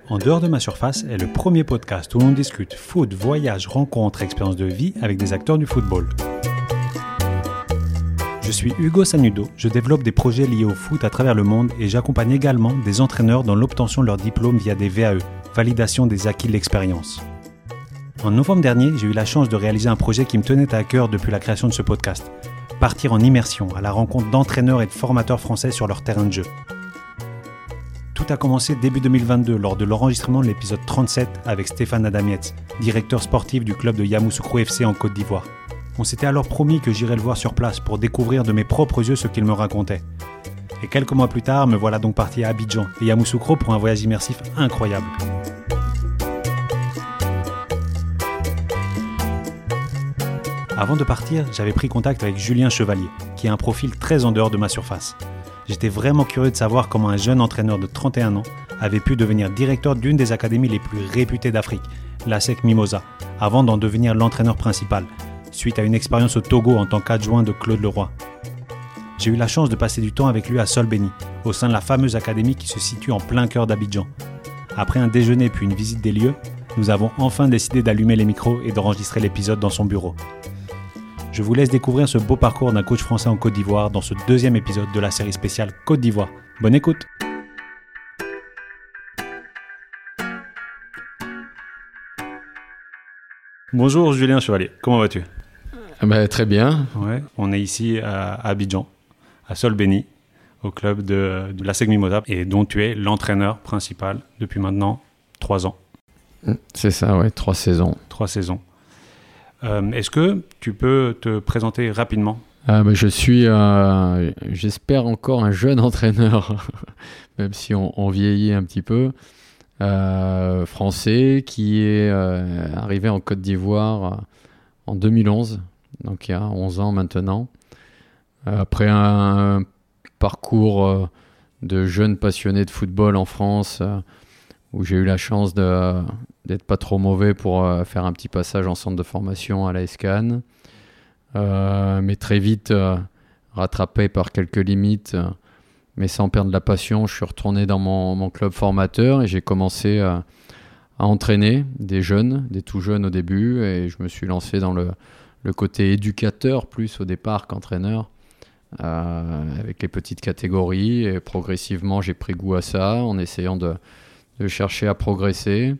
En dehors de ma surface est le premier podcast où l'on discute foot, voyage, rencontres, expériences de vie avec des acteurs du football. Je suis Hugo Sanudo, je développe des projets liés au foot à travers le monde et j'accompagne également des entraîneurs dans l'obtention de leur diplôme via des VAE, validation des acquis de l'expérience. En novembre dernier, j'ai eu la chance de réaliser un projet qui me tenait à cœur depuis la création de ce podcast. Partir en immersion à la rencontre d'entraîneurs et de formateurs français sur leur terrain de jeu. Tout a commencé début 2022 lors de l'enregistrement de l'épisode 37 avec Stéphane Adamietz, directeur sportif du club de Yamoussoukro FC en Côte d'Ivoire. On s'était alors promis que j'irais le voir sur place pour découvrir de mes propres yeux ce qu'il me racontait. Et quelques mois plus tard, me voilà donc parti à Abidjan et Yamoussoukro pour un voyage immersif incroyable. Avant de partir, j'avais pris contact avec Julien Chevalier, qui a un profil très en dehors de ma surface. J'étais vraiment curieux de savoir comment un jeune entraîneur de 31 ans avait pu devenir directeur d'une des académies les plus réputées d'Afrique, l'ASEC Mimosa, avant d'en devenir l'entraîneur principal, suite à une expérience au Togo en tant qu'adjoint de Claude Leroy. J'ai eu la chance de passer du temps avec lui à Solbeni, au sein de la fameuse académie qui se situe en plein cœur d'Abidjan. Après un déjeuner puis une visite des lieux, nous avons enfin décidé d'allumer les micros et d'enregistrer l'épisode dans son bureau. Je vous laisse découvrir ce beau parcours d'un coach français en Côte d'Ivoire dans ce deuxième épisode de la série spéciale Côte d'Ivoire. Bonne écoute! Bonjour Julien Chevalier, comment vas-tu? Très bien. Ouais, on est ici à Abidjan, à Solbeni, au club de l'ASEC Mimosa, et dont tu es l'entraîneur principal depuis maintenant 3 ans. C'est ça, ouais, 3 saisons. 3 saisons. Est-ce que tu peux te présenter rapidement? Je suis, j'espère, encore un jeune entraîneur, même si on vieillit un petit peu, français, qui est arrivé en Côte d'Ivoire en 2011, donc il y a 11 ans maintenant, après un parcours de jeune passionné de football en France, où j'ai eu la chance d'être pas trop mauvais pour faire un petit passage en centre de formation à l'AS Cannes, mais très vite rattrapé par quelques limites, mais sans perdre la passion, je suis retourné dans mon club formateur et j'ai commencé à entraîner des jeunes, des tout jeunes au début, et je me suis lancé dans le côté éducateur plus au départ qu'entraîneur, avec les petites catégories, et progressivement j'ai pris goût à ça en essayant de chercher à progresser.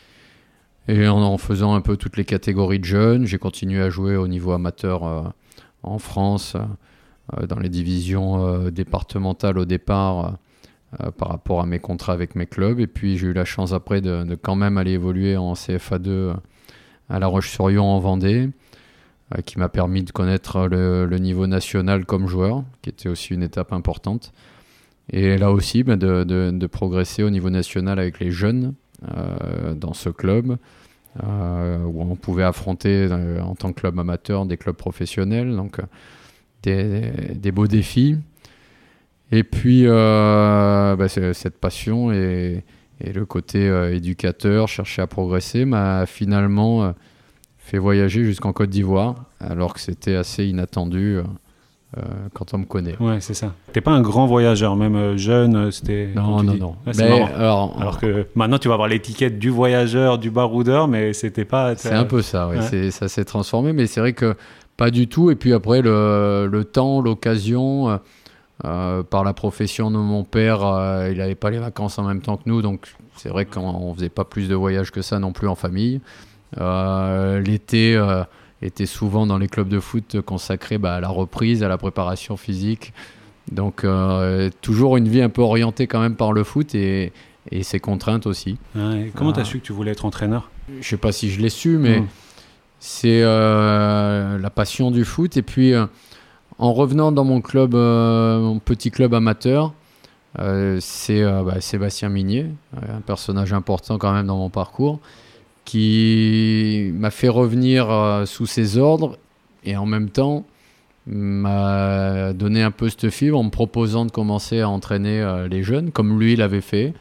Et en faisant un peu toutes les catégories de jeunes, j'ai continué à jouer au niveau amateur en France, dans les divisions départementales au départ, par rapport à mes contrats avec mes clubs. Et puis j'ai eu la chance après de quand même aller évoluer en CFA2 à La Roche-sur-Yon en Vendée, qui m'a permis de connaître le niveau national comme joueur, qui était aussi une étape importante. Et là aussi, de progresser au niveau national avec les jeunes dans ce club, où on pouvait affronter en tant que club amateur des clubs professionnels, donc des beaux défis. Et puis, cette passion et le côté éducateur, chercher à progresser, m'a finalement fait voyager jusqu'en Côte d'Ivoire, alors que c'était assez inattendu. Quand on me connaît. Ouais, c'est ça. T'es pas un grand voyageur, même jeune, c'était... Non. Ouais, c'est marrant. Alors que maintenant, tu vas avoir l'étiquette du voyageur, du baroudeur, mais c'était pas... C'est un peu ça, ouais. Ça s'est transformé, mais c'est vrai que pas du tout. Et puis après, le temps, l'occasion, par la profession de mon père, il n'avait pas les vacances en même temps que nous, donc c'est vrai qu'on faisait pas plus de voyages que ça non plus en famille. L'été... était souvent dans les clubs de foot consacrés à la reprise, à la préparation physique. Donc toujours une vie un peu orientée quand même par le foot et ses contraintes aussi. Ouais, comment tu as su que tu voulais être entraîneur? Je ne sais pas si je l'ai su, mais c'est la passion du foot. Et puis en revenant dans mon club, mon petit club amateur, c'est Sébastien Migné, un personnage important quand même dans mon parcours, qui m'a fait revenir sous ses ordres et en même temps m'a donné un peu cette fibre en me proposant de commencer à entraîner les jeunes, comme lui l'avait fait.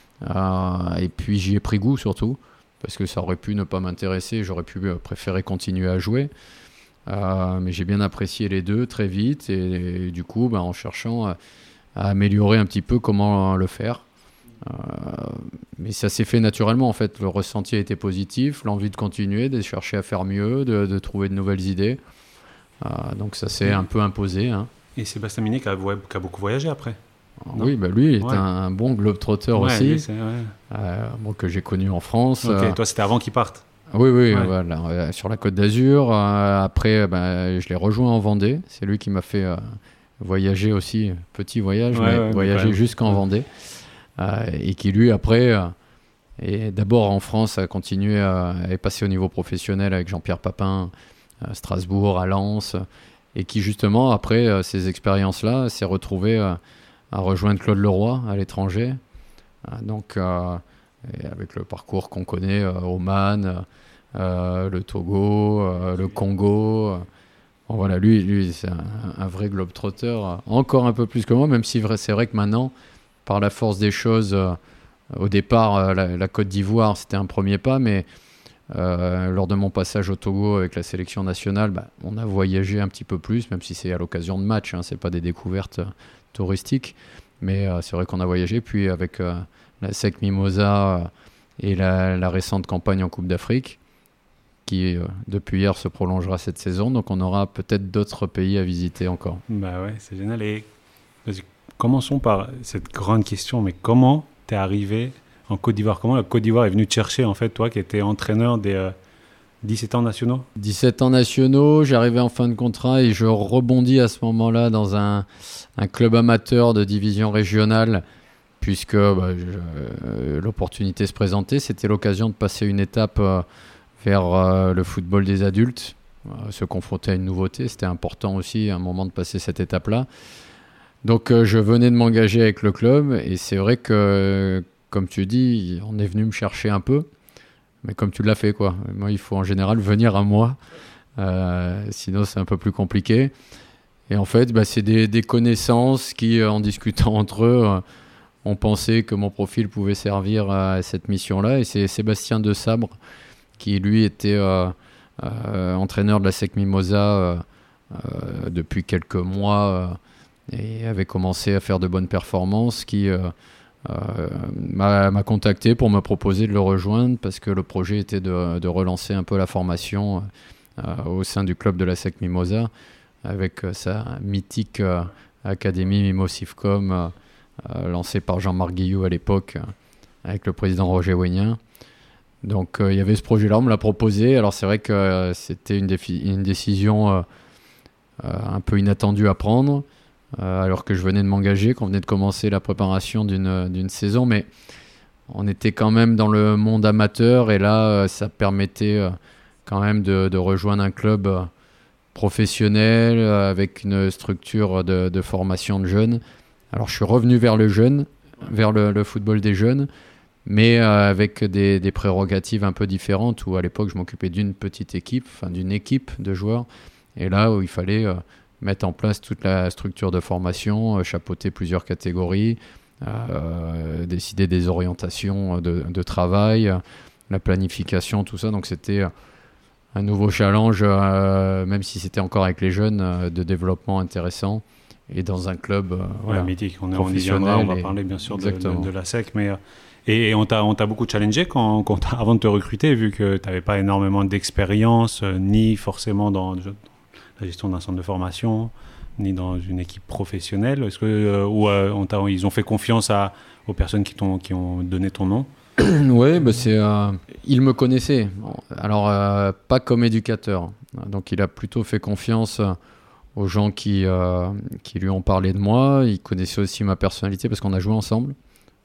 Et puis j'y ai pris goût surtout, parce que ça aurait pu ne pas m'intéresser, j'aurais pu préférer continuer à jouer. Mais j'ai bien apprécié les deux très vite et du coup, en cherchant à améliorer un petit peu comment le faire. Mais ça s'est fait naturellement, en fait. Le ressenti a été positif, l'envie de continuer, de chercher à faire mieux, de trouver de nouvelles idées. Donc ça s'est un peu imposé. Hein. Et Sébastien Minier qui a beaucoup voyagé après. Oui, lui, il est un bon globetrotter aussi, lui, moi, que j'ai connu en France. Ok, toi, c'était avant qu'il parte. Oui, voilà, sur la Côte d'Azur. Après, je l'ai rejoint en Vendée. C'est lui qui m'a fait voyager aussi, petit voyage, mais voyager jusqu'en Vendée. Et qui, lui, après, est d'abord en France, a continué est passé au niveau professionnel avec Jean-Pierre Papin, à Strasbourg, à Lens, et qui, justement, après ces expériences-là, s'est retrouvé à rejoindre Claude Leroy à l'étranger. Donc, et avec le parcours qu'on connaît, Oman, le Togo, le Congo. Bon, voilà, lui c'est un vrai globetrotter, encore un peu plus que moi, même si c'est vrai que maintenant, par la force des choses, au départ, la Côte d'Ivoire, c'était un premier pas, mais lors de mon passage au Togo avec la sélection nationale, on a voyagé un petit peu plus, même si c'est à l'occasion de matchs, c'est pas des découvertes touristiques, mais c'est vrai qu'on a voyagé. Puis avec la SEC Mimosa et la récente campagne en Coupe d'Afrique, qui depuis hier se prolongera cette saison, donc on aura peut-être d'autres pays à visiter encore. C'est génial. Et commençons par cette grande question, mais comment t'es arrivé en Côte d'Ivoire? Comment la Côte d'Ivoire est venue te chercher, en fait, toi qui étais entraîneur des 17 ans nationaux? 17 ans nationaux, j'arrivais en fin de contrat et je rebondis à ce moment-là dans un club amateur de division régionale, puisque l'opportunité se présentait. C'était l'occasion de passer une étape vers le football des adultes, se confronter à une nouveauté. C'était important aussi, à un moment, de passer cette étape-là. Donc je venais de m'engager avec le club, et c'est vrai que, comme tu dis, on est venu me chercher un peu, mais comme tu l'as fait, quoi. Moi, il faut en général venir à moi, sinon c'est un peu plus compliqué. Et en fait, c'est des connaissances qui, en discutant entre eux, ont pensé que mon profil pouvait servir à cette mission-là. Et c'est Sébastien de Sabre, qui lui était entraîneur de la SEC Mimosa depuis quelques mois, et avait commencé à faire de bonnes performances, qui m'a contacté pour me proposer de le rejoindre, parce que le projet était de relancer un peu la formation au sein du club de la SEC Mimosa, avec sa mythique académie Mimosifcom, lancée par Jean-Marc Guillou à l'époque, avec le président Roger Ouénien. Donc il y avait ce projet-là, on me l'a proposé. Alors c'est vrai que c'était une décision un peu inattendue à prendre, alors que je venais de m'engager, qu'on venait de commencer la préparation d'une saison, mais on était quand même dans le monde amateur, et là ça permettait quand même de rejoindre un club professionnel, avec une structure de formation de jeunes. Alors je suis revenu vers le jeune, vers le football des jeunes, mais avec des prérogatives un peu différentes, où à l'époque je m'occupais d'une équipe de joueurs, et là où il fallait mettre en place toute la structure de formation, chapeauter plusieurs catégories, décider des orientations de travail, la planification, tout ça. Donc c'était un nouveau challenge, même si c'était encore avec les jeunes, de développement intéressant, et dans un club mythique. On y viendra, on va parler bien sûr de la SEC, mais et on t'a beaucoup challengé avant de te recruter, vu que tu n'avais pas énormément d'expérience, ni forcément dans la gestion d'un centre de formation, ni dans une équipe professionnelle. Est-ce que ils ont fait confiance aux personnes qui ont donné ton nom? Oui, il me connaissait. Alors, pas comme éducateur. Donc, il a plutôt fait confiance aux gens qui lui ont parlé de moi. Il connaissait aussi ma personnalité, parce qu'on a joué ensemble.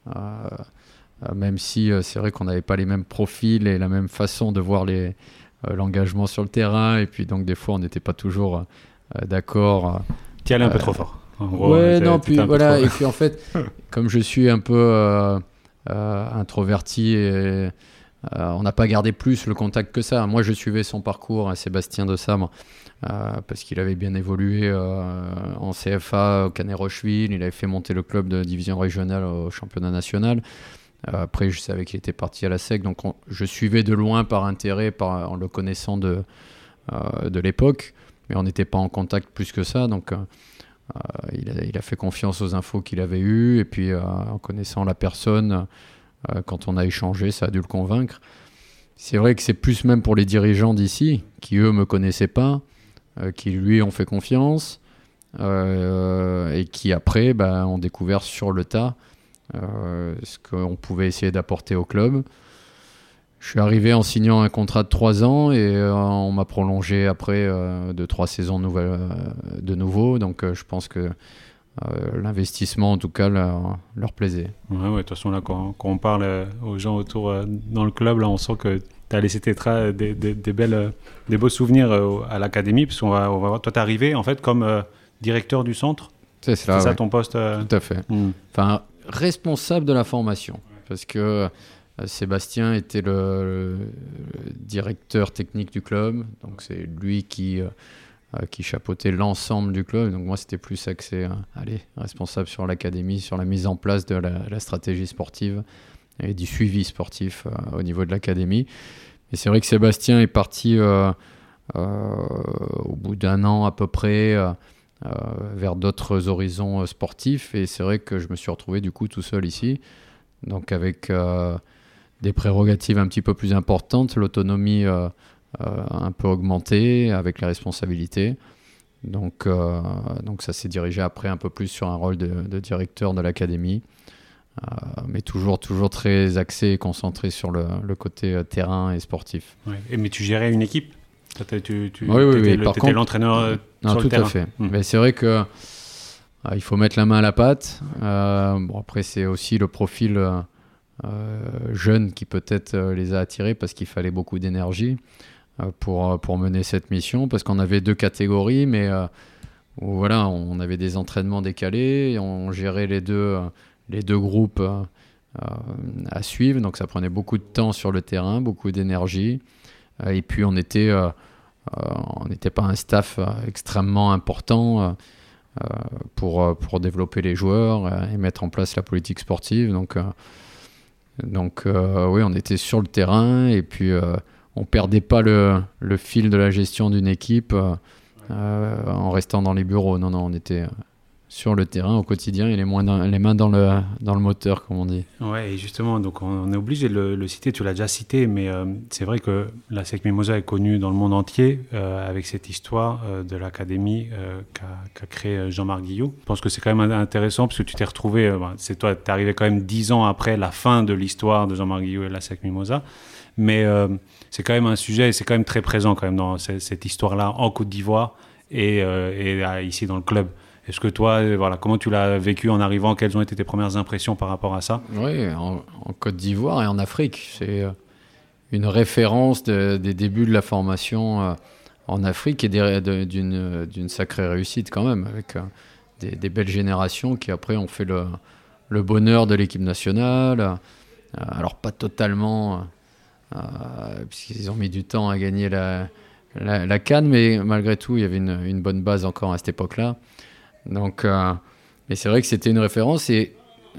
Même si c'est vrai qu'on n'avait pas les mêmes profils et la même façon de voir l'engagement sur le terrain. Et puis, donc, des fois, on n'était pas toujours d'accord. Tu y allais un peu trop fort. Puis voilà. Et puis, en fait, comme je suis un peu introverti, et on n'a pas gardé plus le contact que ça. Moi, je suivais son parcours, Sébastien de Sabre, parce qu'il avait bien évolué en CFA au Canet Rocheville. Il avait fait monter le club de division régionale au championnat national. Après, je savais qu'il était parti à la SEC, donc je suivais de loin par intérêt, en le connaissant de l'époque, mais on n'était pas en contact plus que ça. Donc Il a fait confiance aux infos qu'il avait eues, et puis en connaissant la personne, quand on a échangé, ça a dû le convaincre. C'est vrai que c'est plus même pour les dirigeants d'ici, qui eux me connaissaient pas, qui lui ont fait confiance, et qui après ont découvert sur le tas ce qu'on pouvait essayer d'apporter au club. Je suis arrivé en signant un contrat de 3 ans et on m'a prolongé après de 3 saisons de nouveau. Donc je pense que l'investissement, en tout cas, leur plaisait. Ouais, de toute façon, là, quand on parle aux gens autour dans le club, là, on sent que tu as laissé des beaux souvenirs à l'académie. Parce qu'on va voir. Toi, tu es arrivé en fait comme directeur du centre. C'est ça, ça ton poste Tout à fait. Enfin, responsable de la formation. Parce que Sébastien était le directeur technique du club. Donc, c'est lui qui chapeautait l'ensemble du club. Donc moi, c'était plus axé, responsable sur l'académie, sur la mise en place de la stratégie sportive et du suivi sportif au niveau de l'académie. Et c'est vrai que Sébastien est parti au bout d'1 an à peu près vers d'autres horizons sportifs. Et c'est vrai que je me suis retrouvé du coup tout seul ici. Donc avec des prérogatives un petit peu plus importantes, l'autonomie un peu augmenté avec les responsabilités. Donc ça s'est dirigé après un peu plus sur un rôle de directeur de l'académie, mais toujours très axé et concentré sur le côté terrain et sportif. Ouais. Mais tu gérais une équipe? Oui. Par contre, l'entraîneur sur le terrain. Tout à fait. Mais c'est vrai que il faut mettre la main à la pâte. Après, c'est aussi le profil jeune qui peut-être les a attirés parce qu'il fallait beaucoup d'énergie pour mener cette mission, parce qu'on avait 2 catégories, mais où, voilà, on avait des entraînements décalés, et on gérait les deux groupes à suivre, donc ça prenait beaucoup de temps sur le terrain, beaucoup d'énergie, et puis on n'était pas un staff extrêmement important pour développer les joueurs et mettre en place la politique sportive, donc oui, on était sur le terrain, et puis on perdait pas le fil de la gestion d'une équipe en restant dans les bureaux. Non, on était sur le terrain au quotidien et les mains dans le moteur, comme on dit. Ouais, et justement, donc on est obligé de le citer, tu l'as déjà cité, mais c'est vrai que la SEC Mimosa est connue dans le monde entier avec cette histoire de l'académie qu'a créé Jean-Marc Guillot. Je pense que c'est quand même intéressant parce que tu t'es retrouvé, tu es arrivé quand même 10 ans après la fin de l'histoire de Jean-Marc Guillot et la SEC Mimosa, mais c'est quand même un sujet, et c'est quand même très présent quand même dans cette histoire-là en Côte d'Ivoire et ici dans le club. Est-ce que toi, comment tu l'as vécu en arrivant? Quelles ont été tes premières impressions par rapport à ça? Oui, en Côte d'Ivoire et en Afrique. C'est une référence des débuts de la formation en Afrique et d'une sacrée réussite quand même, avec des belles générations qui après ont fait le bonheur de l'équipe nationale. Alors pas totalement, puisqu'ils ont mis du temps à gagner la CAN, mais malgré tout, il y avait une bonne base encore à cette époque-là. Donc, mais c'est vrai que c'était une référence, et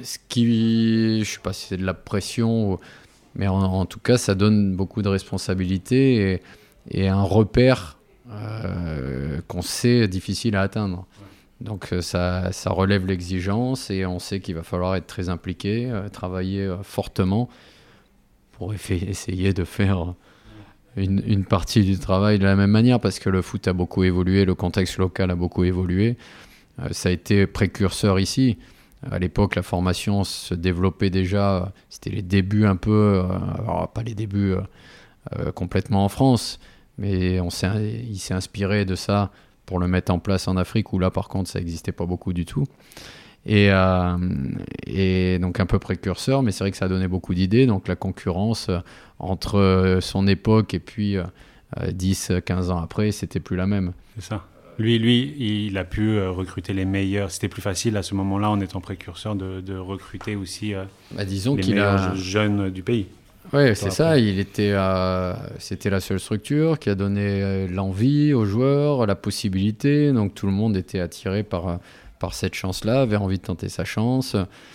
je sais pas si c'est de la pression, mais en tout cas, ça donne beaucoup de responsabilités et un repère qu'on sait difficile à atteindre. Donc ça relève l'exigence, et on sait qu'il va falloir être très impliqué, travailler fortement pour essayer de faire une partie du travail de la même manière, parce que le foot a beaucoup évolué, le contexte local a beaucoup évolué. Ça a été précurseur ici. À l'époque, la formation se développait déjà. C'était les débuts un peu, alors pas les débuts complètement en France, mais il s'est inspiré de ça pour le mettre en place en Afrique, où là, par contre, ça n'existait pas beaucoup du tout. Et donc un peu précurseur, mais c'est vrai que ça a donné beaucoup d'idées. Donc la concurrence entre son époque et puis 10-15 ans après, c'était plus la même. C'est ça. Lui, il a pu recruter les meilleurs. C'était plus facile à ce moment-là, en étant précurseur, de recruter aussi disons les qu'il meilleurs jeunes du pays. Oui, c'est ça. C'était la seule structure qui a donné l'envie aux joueurs, la possibilité. Donc tout le monde était attiré par cette chance-là, avait envie de tenter sa chance.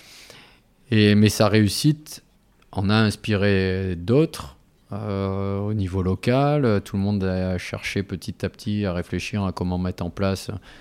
Mais sa réussite en a inspiré d'autres. Au niveau local, tout le monde a cherché petit à petit à réfléchir à comment mettre en place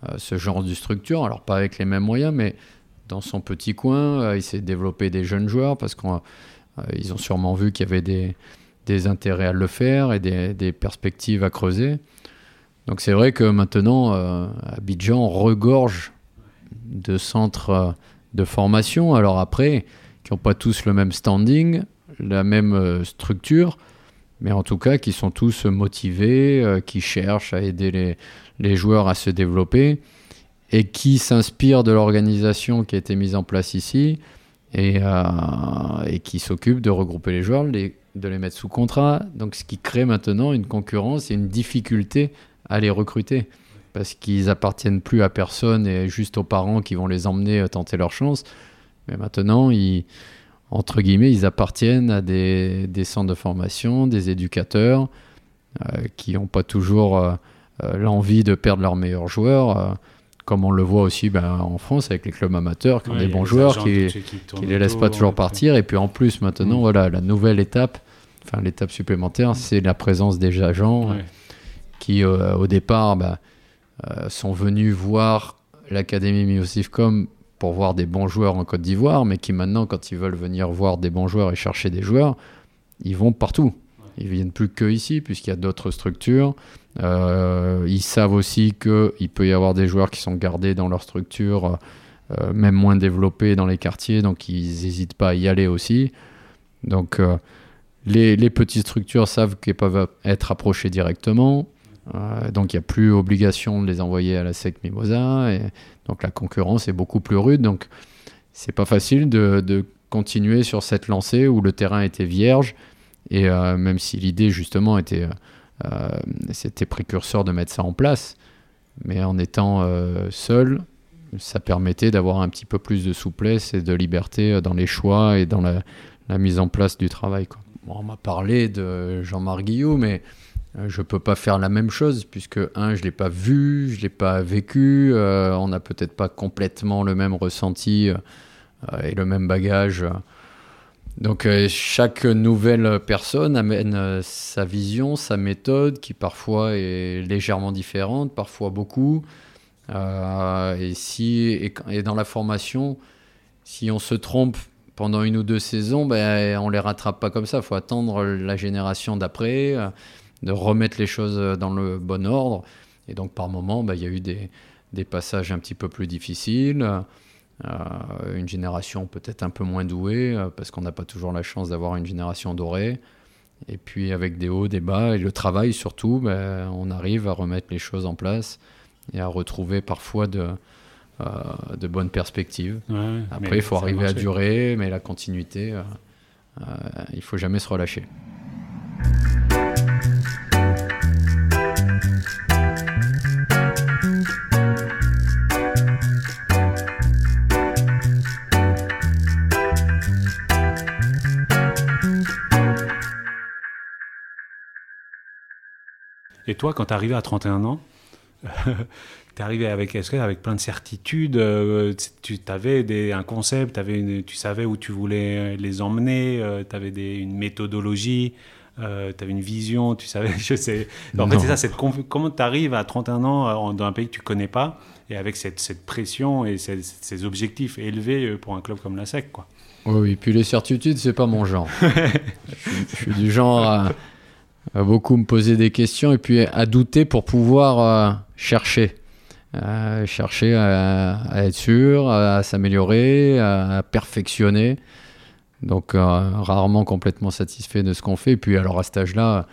ce genre de structure. Alors pas avec les mêmes moyens, mais dans son petit coin, il s'est développé des jeunes joueurs parce qu'ils ont sûrement vu qu'il y avait des intérêts à le faire et des perspectives à creuser. Donc c'est vrai que maintenant, Abidjan regorge de centres de formation. Alors après, qui n'ont pas tous le même standing, la même structure, mais en tout cas qui sont tous motivés, qui cherchent à aider les joueurs à se développer et qui s'inspirent de l'organisation qui a été mise en place ici et qui s'occupe de regrouper les joueurs, de les mettre sous contrat. Donc ce qui crée maintenant une concurrence et une difficulté à les recruter parce qu'ils appartiennent plus à personne et juste aux parents qui vont les emmener tenter leur chance. Mais maintenant, entre guillemets, ils appartiennent à des centres de formation, des éducateurs qui n'ont pas toujours l'envie de perdre leurs meilleurs joueurs, comme on le voit aussi en France avec les clubs amateurs qui ont des bons joueurs qui les laissent pas toujours partir. Et puis en plus, maintenant, voilà, la nouvelle étape, l'étape supplémentaire, c'est la présence des agents qui, au départ, sont venus voir l'Académie Miosifcom pour voir des bons joueurs en Côte d'Ivoire, mais qui maintenant, quand ils veulent venir voir des bons joueurs et chercher des joueurs, ils vont partout. Ils ne viennent plus que ici, puisqu'il y a d'autres structures. Ils savent aussi qu'il peut y avoir des joueurs qui sont gardés dans leur structure, même moins développés dans les quartiers, donc ils n'hésitent pas à y aller aussi. Donc les petites structures savent qu'elles peuvent être approchées directement. Donc il n'y a plus obligation de les envoyer à la SEC Mimosa, et donc la concurrence est beaucoup plus rude. Donc c'est pas facile de continuer sur cette lancée où le terrain était vierge, et même si l'idée justement c'était précurseur de mettre ça en place, mais en étant seul, ça permettait d'avoir un petit peu plus de souplesse et de liberté dans les choix et dans la mise en place du travail, quoi. Bon, on m'a parlé de Jean-Marc Guillou, mais je ne peux pas faire la même chose puisque, je ne l'ai pas vu, je ne l'ai pas vécu, on n'a peut-être pas complètement le même ressenti et le même bagage. Donc chaque nouvelle personne amène sa vision, sa méthode qui parfois est légèrement différente, parfois beaucoup. Et dans la formation, si on se trompe pendant 1 ou 2 saisons, on ne les rattrape pas comme ça. Il faut attendre la génération d'après, de remettre les choses dans le bon ordre. Et donc, par moment, il y a eu des passages un petit peu plus difficiles, une génération peut-être un peu moins douée, parce qu'on n'a pas toujours la chance d'avoir une génération dorée. Et puis, avec des hauts, des bas, et le travail surtout, on arrive à remettre les choses en place et à retrouver parfois de bonnes perspectives. Après, il faut arriver à durer, mais la continuité, il ne faut jamais se relâcher. Et toi, quand tu es arrivé à 31 ans, tu es arrivé avec plein de certitudes, tu avais un concept, tu savais où tu voulais les emmener, tu avais une méthodologie, tu avais une vision, tu savais, je sais. En fait, c'est ça, comment tu arrives à 31 ans dans un pays que tu ne connais pas, et avec cette pression et ces objectifs élevés pour un club comme la SEC, quoi. Oui, puis les certitudes, c'est pas mon genre. Je suis du genre à beaucoup me poser des questions et puis à douter pour pouvoir chercher à être sûr, à s'améliorer, à perfectionner. Donc rarement complètement satisfait de ce qu'on fait. Et puis alors à cet âge-là,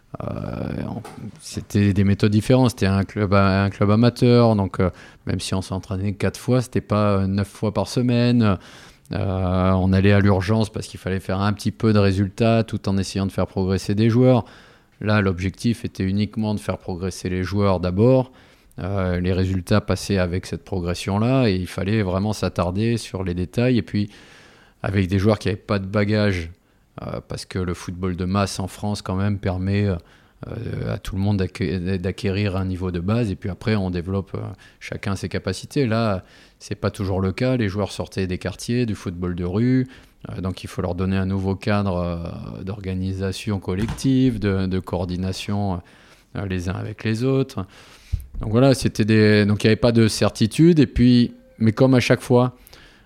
c'était des méthodes différentes. C'était un club amateur, donc même si on s'entraînait 4 fois, c'était pas 9 fois par semaine. On allait à l'urgence parce qu'il fallait faire un petit peu de résultats tout en essayant de faire progresser des joueurs. Là, l'objectif était uniquement de faire progresser les joueurs d'abord. Les résultats passaient avec cette progression-là et il fallait vraiment s'attarder sur les détails. Et puis, avec des joueurs qui n'avaient pas de bagage, parce que le football de masse en France, quand même, permet à tout le monde d'acquérir un niveau de base. Et puis après, on développe chacun ses capacités. Là, c'est pas toujours le cas. Les joueurs sortaient des quartiers, du football de rue. Donc il faut leur donner un nouveau cadre d'organisation collective, de coordination les uns avec les autres. Donc voilà, donc il n'y avait pas de certitude. Et puis, mais comme à chaque fois,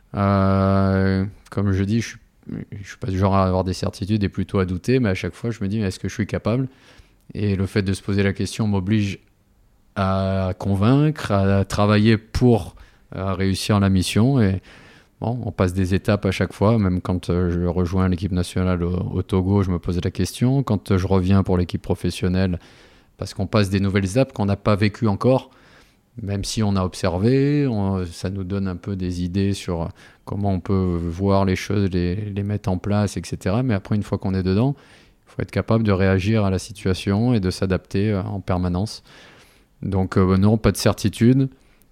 comme je dis, je suis pas du genre à avoir des certitudes et plutôt à douter, mais à chaque fois, je me dis, est-ce que je suis capable? Et le fait de se poser la question m'oblige à convaincre, à travailler pour réussir la mission. Et bon, on passe des étapes à chaque fois. Même quand je rejoins l'équipe nationale au Togo, je me pose la question. Quand je reviens pour l'équipe professionnelle, parce qu'on passe des nouvelles étapes qu'on n'a pas vécues encore, même si on a observé, ça nous donne un peu des idées sur comment on peut voir les choses, les mettre en place, etc. Mais après, une fois qu'on est dedans, il faut être capable de réagir à la situation et de s'adapter en permanence. Donc non, pas de certitude.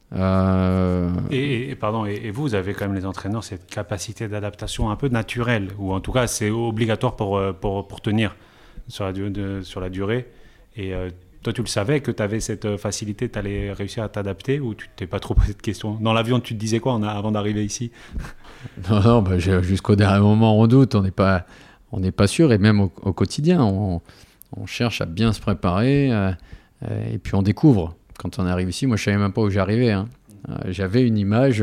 Et vous avez quand même, les entraîneurs, cette capacité d'adaptation un peu naturelle, ou en tout cas c'est obligatoire pour tenir sur la durée. Et toi, tu le savais que tu avais cette facilité, tu allais réussir à t'adapter, ou tu t'es pas trop posé de questions? Dans l'avion, tu te disais quoi avant d'arriver ici? Non, jusqu'au dernier moment, on doute, on n'est pas sûr, et même au quotidien, on cherche à bien se préparer, et puis on découvre. Quand on arrive ici, moi je savais même pas où j'arrivais. Hein. J'avais une image,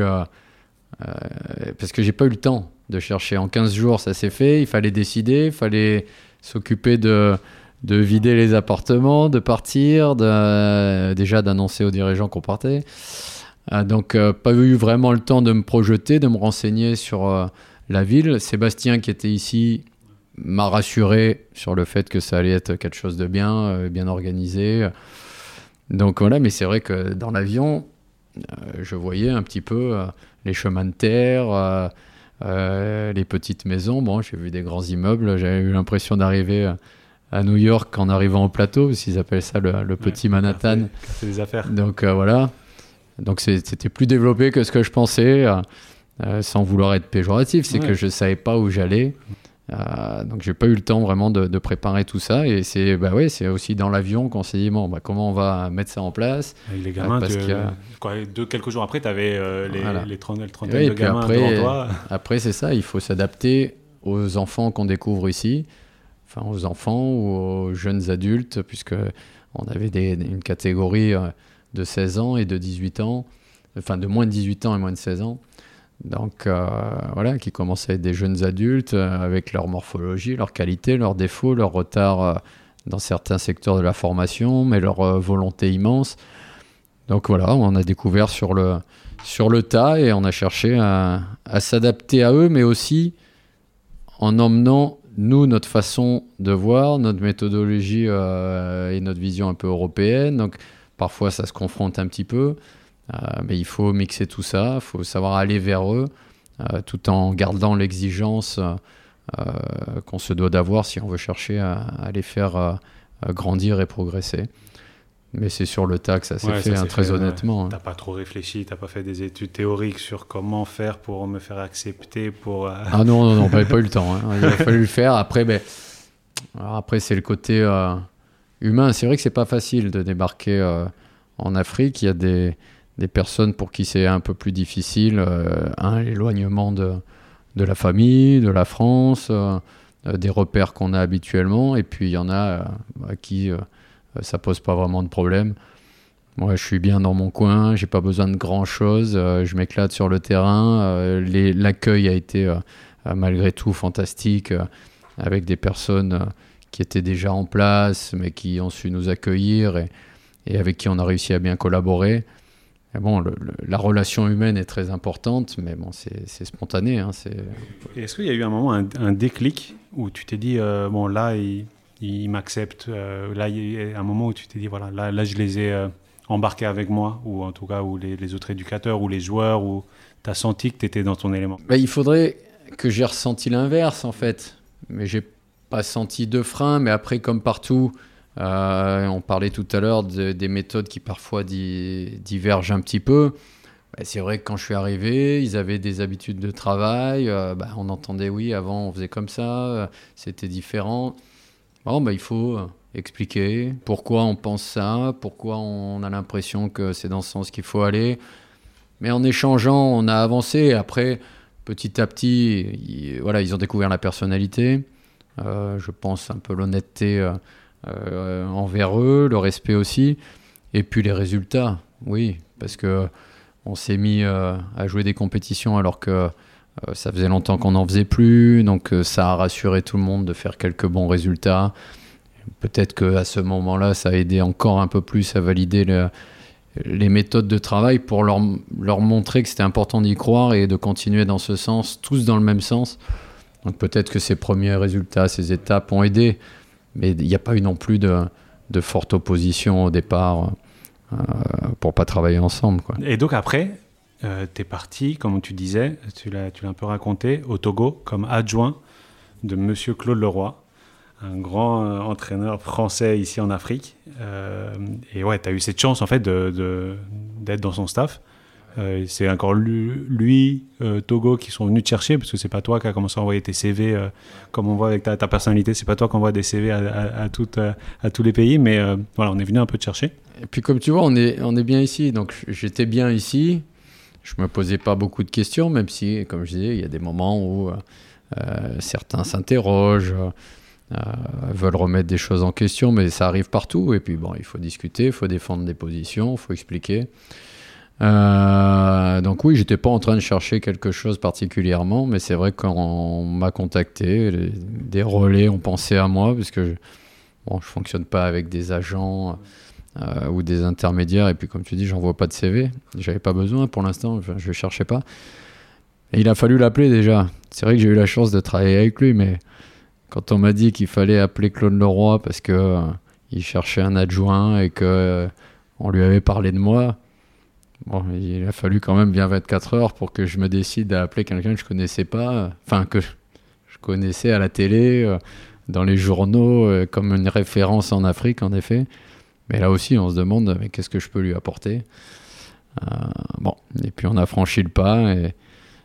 parce que j'ai pas eu le temps de chercher. En 15 jours, ça s'est fait, il fallait décider, il fallait s'occuper de vider les appartements, de partir, déjà d'annoncer aux dirigeants qu'on partait. Donc pas eu vraiment le temps de me projeter, de me renseigner sur la ville. Sébastien qui était ici m'a rassuré sur le fait que ça allait être quelque chose de bien organisé. Donc voilà, mais c'est vrai que dans l'avion, je voyais un petit peu les chemins de terre, les petites maisons. Bon, j'ai vu des grands immeubles. J'avais eu l'impression d'arriver à New York en arrivant au plateau, parce qu'ils appellent ça le petit Manhattan. C'est des affaires. Donc voilà. Donc c'était plus développé que ce que je pensais, sans vouloir être péjoratif. C'est que je savais pas où j'allais. Donc j'ai pas eu le temps vraiment de préparer tout ça, et c'est aussi dans l'avion qu'on s'est dit comment on va mettre ça en place. Avec les gamins, quelques jours après tu avais les trentaine de gamins devant toi. Après c'est ça, il faut s'adapter aux enfants qu'on découvre ici, enfin aux enfants ou aux jeunes adultes, puisque on avait une catégorie de 16 ans et de 18 ans, enfin de moins de 18 ans et moins de 16 ans. Donc voilà, qui commencent à être des jeunes adultes avec leur morphologie, leurs qualités, leurs défauts, leurs retards dans certains secteurs de la formation, mais leur volonté immense. Donc voilà, on a découvert sur le tas, et on a cherché à s'adapter à eux, mais aussi en emmenant, nous, notre façon de voir, notre méthodologie et notre vision un peu européenne. Donc parfois ça se confronte un petit peu. Mais il faut mixer tout ça, il faut savoir aller vers eux, tout en gardant l'exigence qu'on se doit d'avoir si on veut chercher à les faire grandir et progresser. Mais c'est sur le tas que ça s'est fait, très honnêtement. T'as pas trop réfléchi, t'as pas fait des études théoriques sur comment faire pour me faire accepter Ah non, pas eu le temps. Hein. Il a fallu le faire. Après, après c'est le côté humain. C'est vrai que c'est pas facile de débarquer en Afrique. Il y a des personnes pour qui c'est un peu plus difficile, l'éloignement de la famille, de la France, des repères qu'on a habituellement, et puis il y en a à qui ça pose pas vraiment de problème. Moi, je suis bien dans mon coin, j'ai pas besoin de grand chose, je m'éclate sur le terrain, l'accueil a été malgré tout fantastique, avec des personnes qui étaient déjà en place, mais qui ont su nous accueillir et avec qui on a réussi à bien collaborer. Et bon, la relation humaine est très importante, mais bon, c'est spontané. Hein, Est-ce qu'il y a eu un moment, un déclic, où tu t'es dit, là, il m'accepte, là, il y a un moment où tu t'es dit, voilà, là je les ai embarqués avec moi, ou en tout cas, ou les autres éducateurs, ou les joueurs, où tu as senti que tu étais dans ton élément? Il faudrait que j'ai ressenti l'inverse, en fait. Mais j'ai pas senti de frein, mais après, comme partout... on parlait tout à l'heure des méthodes qui parfois divergent un petit peu. C'est vrai que quand je suis arrivé, ils avaient des habitudes de travail. On entendait, oui, avant on faisait comme ça, c'était différent. Il faut expliquer pourquoi on pense ça, pourquoi on a l'impression que c'est dans ce sens qu'il faut aller. Mais en échangeant, on a avancé. Après, petit à petit, ils ont découvert la personnalité. Je pense un peu l'honnêteté envers eux, le respect aussi. Et puis les résultats, oui, parce que on s'est mis à jouer des compétitions alors que ça faisait longtemps qu'on n'en faisait plus, donc ça a rassuré tout le monde de faire quelques bons résultats. Peut-être qu'à ce moment-là, ça a aidé encore un peu plus à valider les méthodes de travail pour leur montrer que c'était important d'y croire et de continuer dans ce sens, tous dans le même sens. Donc peut-être que ces premiers résultats, ces étapes ont aidé, mais il n'y a pas eu non plus de forte opposition au départ pour pas travailler ensemble, quoi. Et donc après, t'es parti, comme tu disais, tu l'as un peu raconté, au Togo comme adjoint de Monsieur Claude Leroy, un grand entraîneur français ici en Afrique. Et ouais, tu as eu cette chance en fait d'être dans son staff. C'est encore lui, Togo, qui sont venus te chercher, parce que c'est pas toi qui as commencé à envoyer tes CV, comme on voit avec ta personnalité, c'est pas toi qui envoie des CV à tous les pays, mais voilà, on est venu un peu te chercher. Et puis comme tu vois, on est bien ici, donc j'étais bien ici, je me posais pas beaucoup de questions, même si, comme je disais, il y a des moments où certains s'interrogent, veulent remettre des choses en question, mais ça arrive partout, et puis bon, il faut discuter, il faut défendre des positions, il faut expliquer. Donc oui, j'étais pas en train de chercher quelque chose particulièrement, mais c'est vrai que quand on m'a contacté, des relais ont pensé à moi, parce que je fonctionne pas avec des agents ou des intermédiaires, et puis comme tu dis, j'envoie pas de CV, j'avais pas besoin pour l'instant, je cherchais pas, et il a fallu l'appeler déjà. C'est vrai que j'ai eu la chance de travailler avec lui, mais quand on m'a dit qu'il fallait appeler Claude Leroy parce que il cherchait un adjoint et que on lui avait parlé de moi, bon, il a fallu quand même bien 24 heures pour que je me décide à appeler quelqu'un que je connaissais pas, enfin que je connaissais à la télé, dans les journaux, comme une référence en Afrique, en effet. Mais là aussi, on se demande, mais qu'est-ce que je peux lui apporter ? Bon, et puis on a franchi le pas et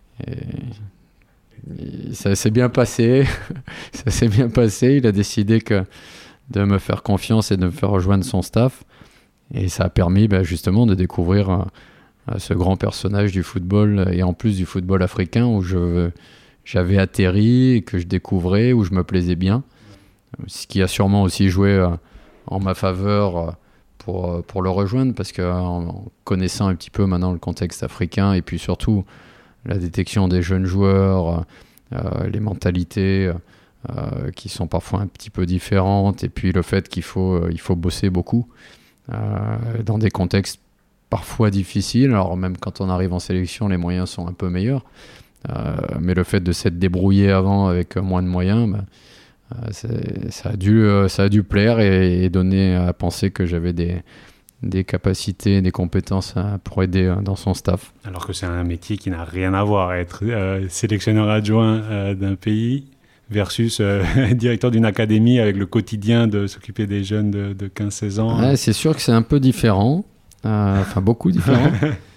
ça s'est bien passé. Ça s'est bien passé. Il a décidé de me faire confiance et de me faire rejoindre son staff. Et ça a permis justement de découvrir ce grand personnage du football, et en plus du football africain où j'avais atterri et que je découvrais, où je me plaisais bien. Ce qui a sûrement aussi joué en ma faveur pour le rejoindre, parce qu'en connaissant un petit peu maintenant le contexte africain, et puis surtout la détection des jeunes joueurs, les mentalités qui sont parfois un petit peu différentes, et puis le fait qu'il faut bosser beaucoup dans des contextes parfois difficiles. Alors même quand on arrive en sélection, les moyens sont un peu meilleurs, mais le fait de s'être débrouillé avant avec moins de moyens, ça a dû plaire et donner à penser que j'avais des capacités, des compétences pour aider dans son staff. Alors que c'est un métier qui n'a rien à voir, être sélectionneur adjoint d'un pays versus directeur d'une académie avec le quotidien de s'occuper des jeunes de 15-16 ans. Ouais, c'est sûr que c'est un peu différent, enfin beaucoup différent.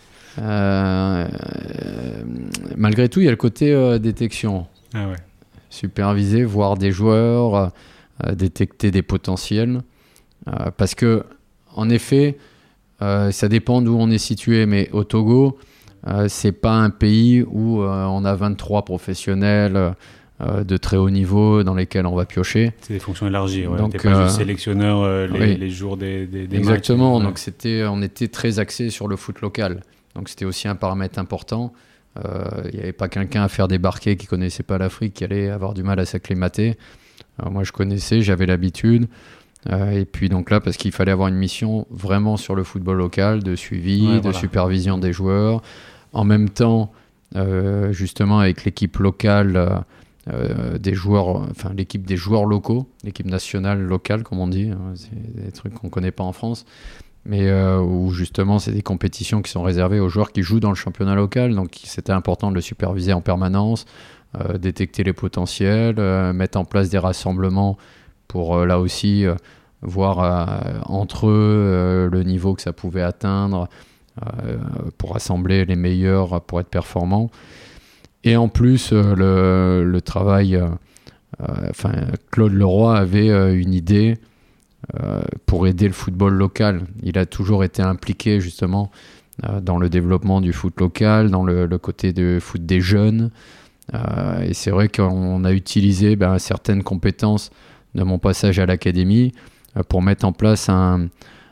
Malgré tout, il y a le côté détection. Ah ouais. Superviser, voir des joueurs, détecter des potentiels. Parce que, en effet, ça dépend d'où on est situé, mais au Togo, c'est pas un pays où on a 23 professionnels de très haut niveau dans lesquels on va piocher. C'est des fonctions élargies, ouais. Donc, t'es pas juste sélectionneur oui. les jours des Exactement, matchs. donc on était très axé sur le foot local. Donc c'était aussi un paramètre important. Il n'y avait pas quelqu'un à faire débarquer qui ne connaissait pas l'Afrique, qui allait avoir du mal à s'acclimater. Moi je connaissais, j'avais l'habitude. Et puis donc là, parce qu'il fallait avoir une mission vraiment sur le football local, de suivi, de supervision des joueurs. En même temps, justement avec l'équipe locale, des joueurs, enfin l'équipe des joueurs locaux, l'équipe nationale locale comme on dit, c'est des trucs qu'on ne connaît pas en France, mais où justement c'est des compétitions qui sont réservées aux joueurs qui jouent dans le championnat local, donc c'était important de le superviser en permanence, détecter les potentiels, mettre en place des rassemblements pour là aussi voir entre eux le niveau que ça pouvait atteindre, pour rassembler les meilleurs pour être performants. Et en plus, le travail, Claude Leroy avait une idée pour aider le football local. Il a toujours été impliqué justement dans le développement du foot local, dans le côté de foot des jeunes. Et c'est vrai qu'on a utilisé certaines compétences de mon passage à l'académie pour mettre en place un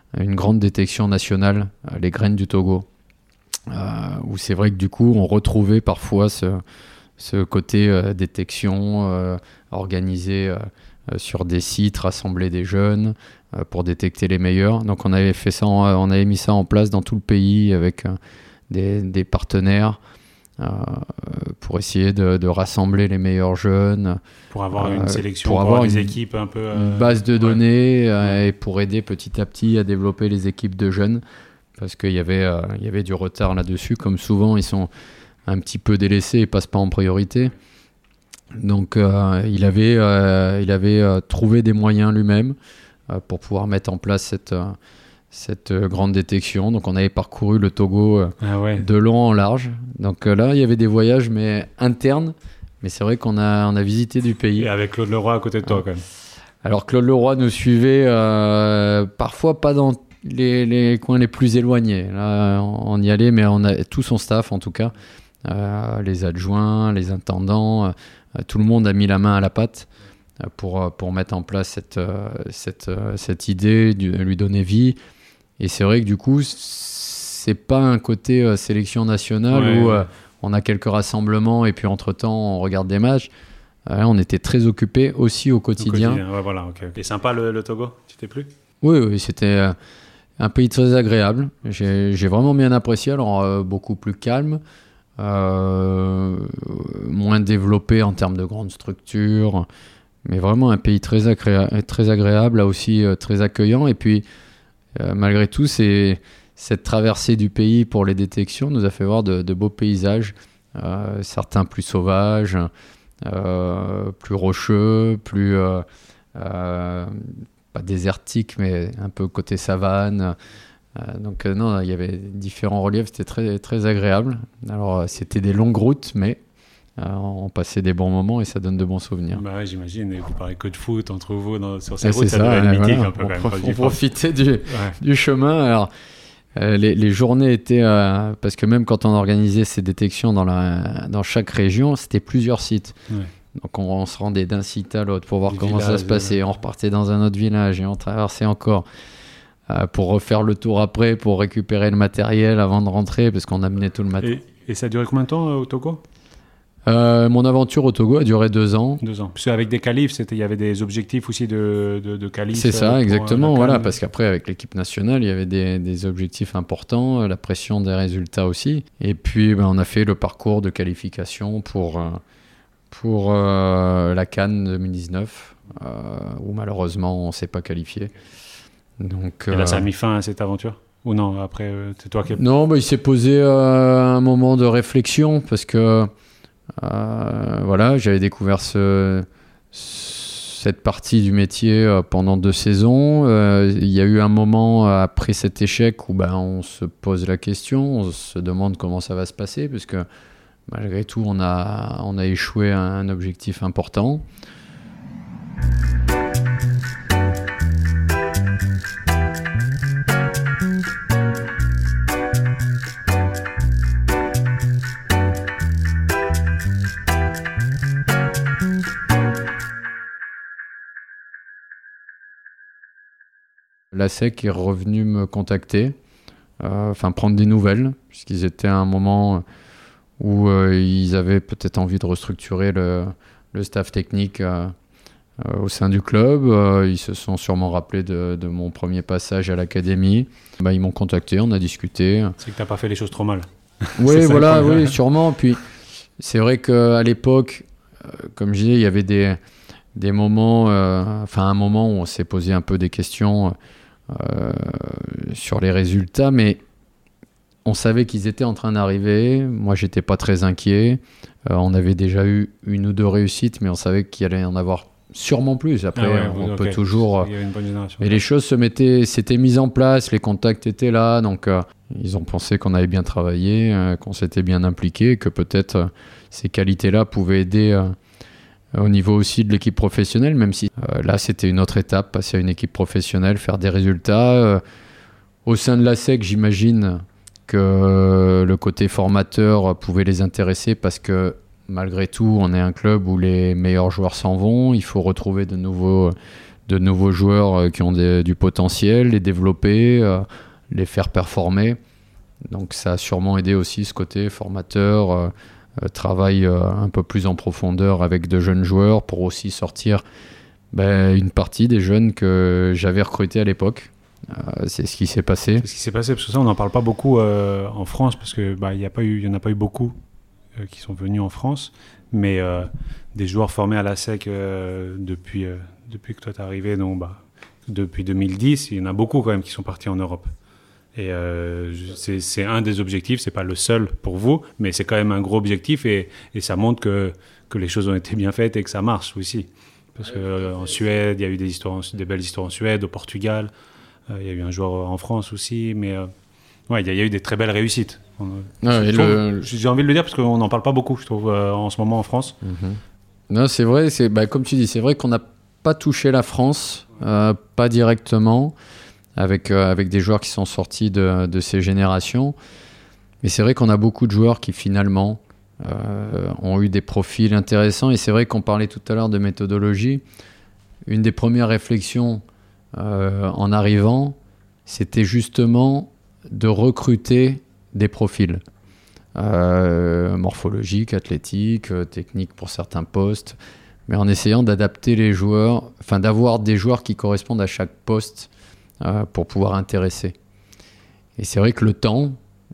une grande détection nationale, les graines du Togo, où c'est vrai que du coup on retrouvait parfois ce côté détection organisé sur des sites, rassembler des jeunes pour détecter les meilleurs. Donc on avait fait ça, on avait mis ça en place dans tout le pays avec des partenaires pour essayer de rassembler les meilleurs jeunes. Pour avoir une sélection, pour avoir des équipes un peu... une base de données et pour aider petit à petit à développer les équipes de jeunes. Parce qu'il y avait du retard là-dessus. Comme souvent, ils sont un petit peu délaissés et passent pas en priorité. Donc il avait trouvé des moyens lui-même pour pouvoir mettre en place cette grande détection. Donc on avait parcouru le Togo de long en large. Donc là, il y avait des voyages mais internes. Mais c'est vrai qu'on a visité du pays. Et avec Claude Leroy à côté de toi quand même. Alors Claude Leroy nous suivait parfois pas dans les coins les plus éloignés. Là, on y allait, mais on a tout son staff en tout cas. Les adjoints, les intendants, tout le monde a mis la main à la pâte pour mettre en place cette idée, lui donner vie. Et c'est vrai que du coup, c'est pas un côté sélection nationale où on a quelques rassemblements et puis entre-temps, on regarde des matchs. On était très occupés aussi au quotidien. Ouais, voilà, okay. Et sympa le Togo, tu t'es plu ? Oui, c'était un pays très agréable. J'ai vraiment bien apprécié. Alors, beaucoup plus calme. Moins développé en termes de grandes structures, mais vraiment un pays très agréable, là aussi très accueillant. Et puis, malgré tout, cette traversée du pays pour les détections nous a fait voir de beaux paysages, certains plus sauvages, plus rocheux, plus pas désertiques, mais un peu côté savane. Donc non, il y avait différents reliefs, c'était très, très agréable. Alors c'était des longues routes, mais on passait des bons moments et ça donne de bons souvenirs. Bah ouais, j'imagine, et vous parlez que de foot entre vous sur ces routes, ça devait être mythique un peu quand même. On profitait du chemin. Alors les journées étaient, parce que même quand on organisait ces détections dans chaque région, c'était plusieurs sites. Ouais. Donc on se rendait d'un site à l'autre pour voir comment ça se passait. On repartait dans un autre village et on traversait encore. Pour refaire le tour après, pour récupérer le matériel avant de rentrer, parce qu'on amenait tout le matériel. Et ça a duré combien de temps au Togo ? Mon aventure au Togo a duré 2 ans. 2 ans. Parce qu'avec des qualifs, il y avait des objectifs aussi de qualifs. C'est ça, exactement. Voilà, parce qu'après, avec l'équipe nationale, il y avait des objectifs importants, la pression des résultats aussi. Et puis, on a fait le parcours de qualification pour la CAN 2019, où malheureusement, on ne s'est pas qualifié. Donc, et là, ça a mis fin à cette aventure ? Ou non, après, c'est toi qui... Non, il s'est posé un moment de réflexion parce que j'avais découvert cette partie du métier pendant 2 saisons. Il y a eu un moment après cet échec où on se pose la question, on se demande comment ça va se passer parce que malgré tout, on a échoué à un objectif important. La SEC est revenu me contacter, prendre des nouvelles, puisqu'ils étaient à un moment où ils avaient peut-être envie de restructurer le staff technique au sein du club. Ils se sont sûrement rappelés de mon premier passage à l'académie. Ils m'ont contacté, on a discuté. C'est que tu n'as pas fait les choses trop mal. Oui, voilà, oui, sûrement. Puis c'est vrai qu'à l'époque, comme je disais, il y avait des moments, un moment où on s'est posé un peu des questions sur les résultats, mais on savait qu'ils étaient en train d'arriver. Moi, j'étais pas très inquiet. On avait déjà eu 1 ou 2 réussites, mais on savait qu'il allait en avoir sûrement plus. Après, on peut toujours... Il y avait une bonne génération. Mais les choses s'étaient mises en place, les contacts étaient là, donc ils ont pensé qu'on avait bien travaillé, qu'on s'était bien impliqué, que peut-être ces qualités-là pouvaient aider au niveau aussi de l'équipe professionnelle, même si là, c'était une autre étape, passer à une équipe professionnelle, faire des résultats. Au sein de la SEC, j'imagine que le côté formateur pouvait les intéresser parce que malgré tout, on est un club où les meilleurs joueurs s'en vont. Il faut retrouver de de nouveaux joueurs qui ont du potentiel, les développer, les faire performer. Donc ça a sûrement aidé aussi ce côté formateur, travail un peu plus en profondeur avec de jeunes joueurs pour aussi sortir une partie des jeunes que j'avais recrutés à l'époque. C'est ce qui s'est passé. C'est ce qui s'est passé, parce que ça, on n'en parle pas beaucoup en France, parce qu'il n'y en a pas eu beaucoup qui sont venus en France, mais des joueurs formés à la SEC depuis que toi t'es arrivé, donc, depuis 2010, il y en a beaucoup quand même qui sont partis en Europe. Et c'est un des objectifs, c'est pas le seul pour vous, mais c'est quand même un gros objectif, et ça montre que les choses ont été bien faites et que ça marche aussi. Parce qu'en Suède, il y a eu des belles histoires en Suède, au Portugal, il y a eu un joueur en France aussi, mais il y a eu des très belles réussites. J'ai envie de le dire parce qu'on n'en parle pas beaucoup, je trouve, en ce moment en France. Non, c'est vrai, comme tu dis, c'est vrai qu'on n'a pas touché la France, pas directement, avec des joueurs qui sont sortis de ces générations. Mais c'est vrai qu'on a beaucoup de joueurs qui finalement ont eu des profils intéressants. Et c'est vrai qu'on parlait tout à l'heure de méthodologie. Une des premières réflexions en arrivant, c'était justement de recruter des profils morphologiques, athlétiques, techniques pour certains postes, mais en essayant d'adapter les joueurs, enfin d'avoir des joueurs qui correspondent à chaque poste pour pouvoir intéresser. Et c'est vrai que le temps,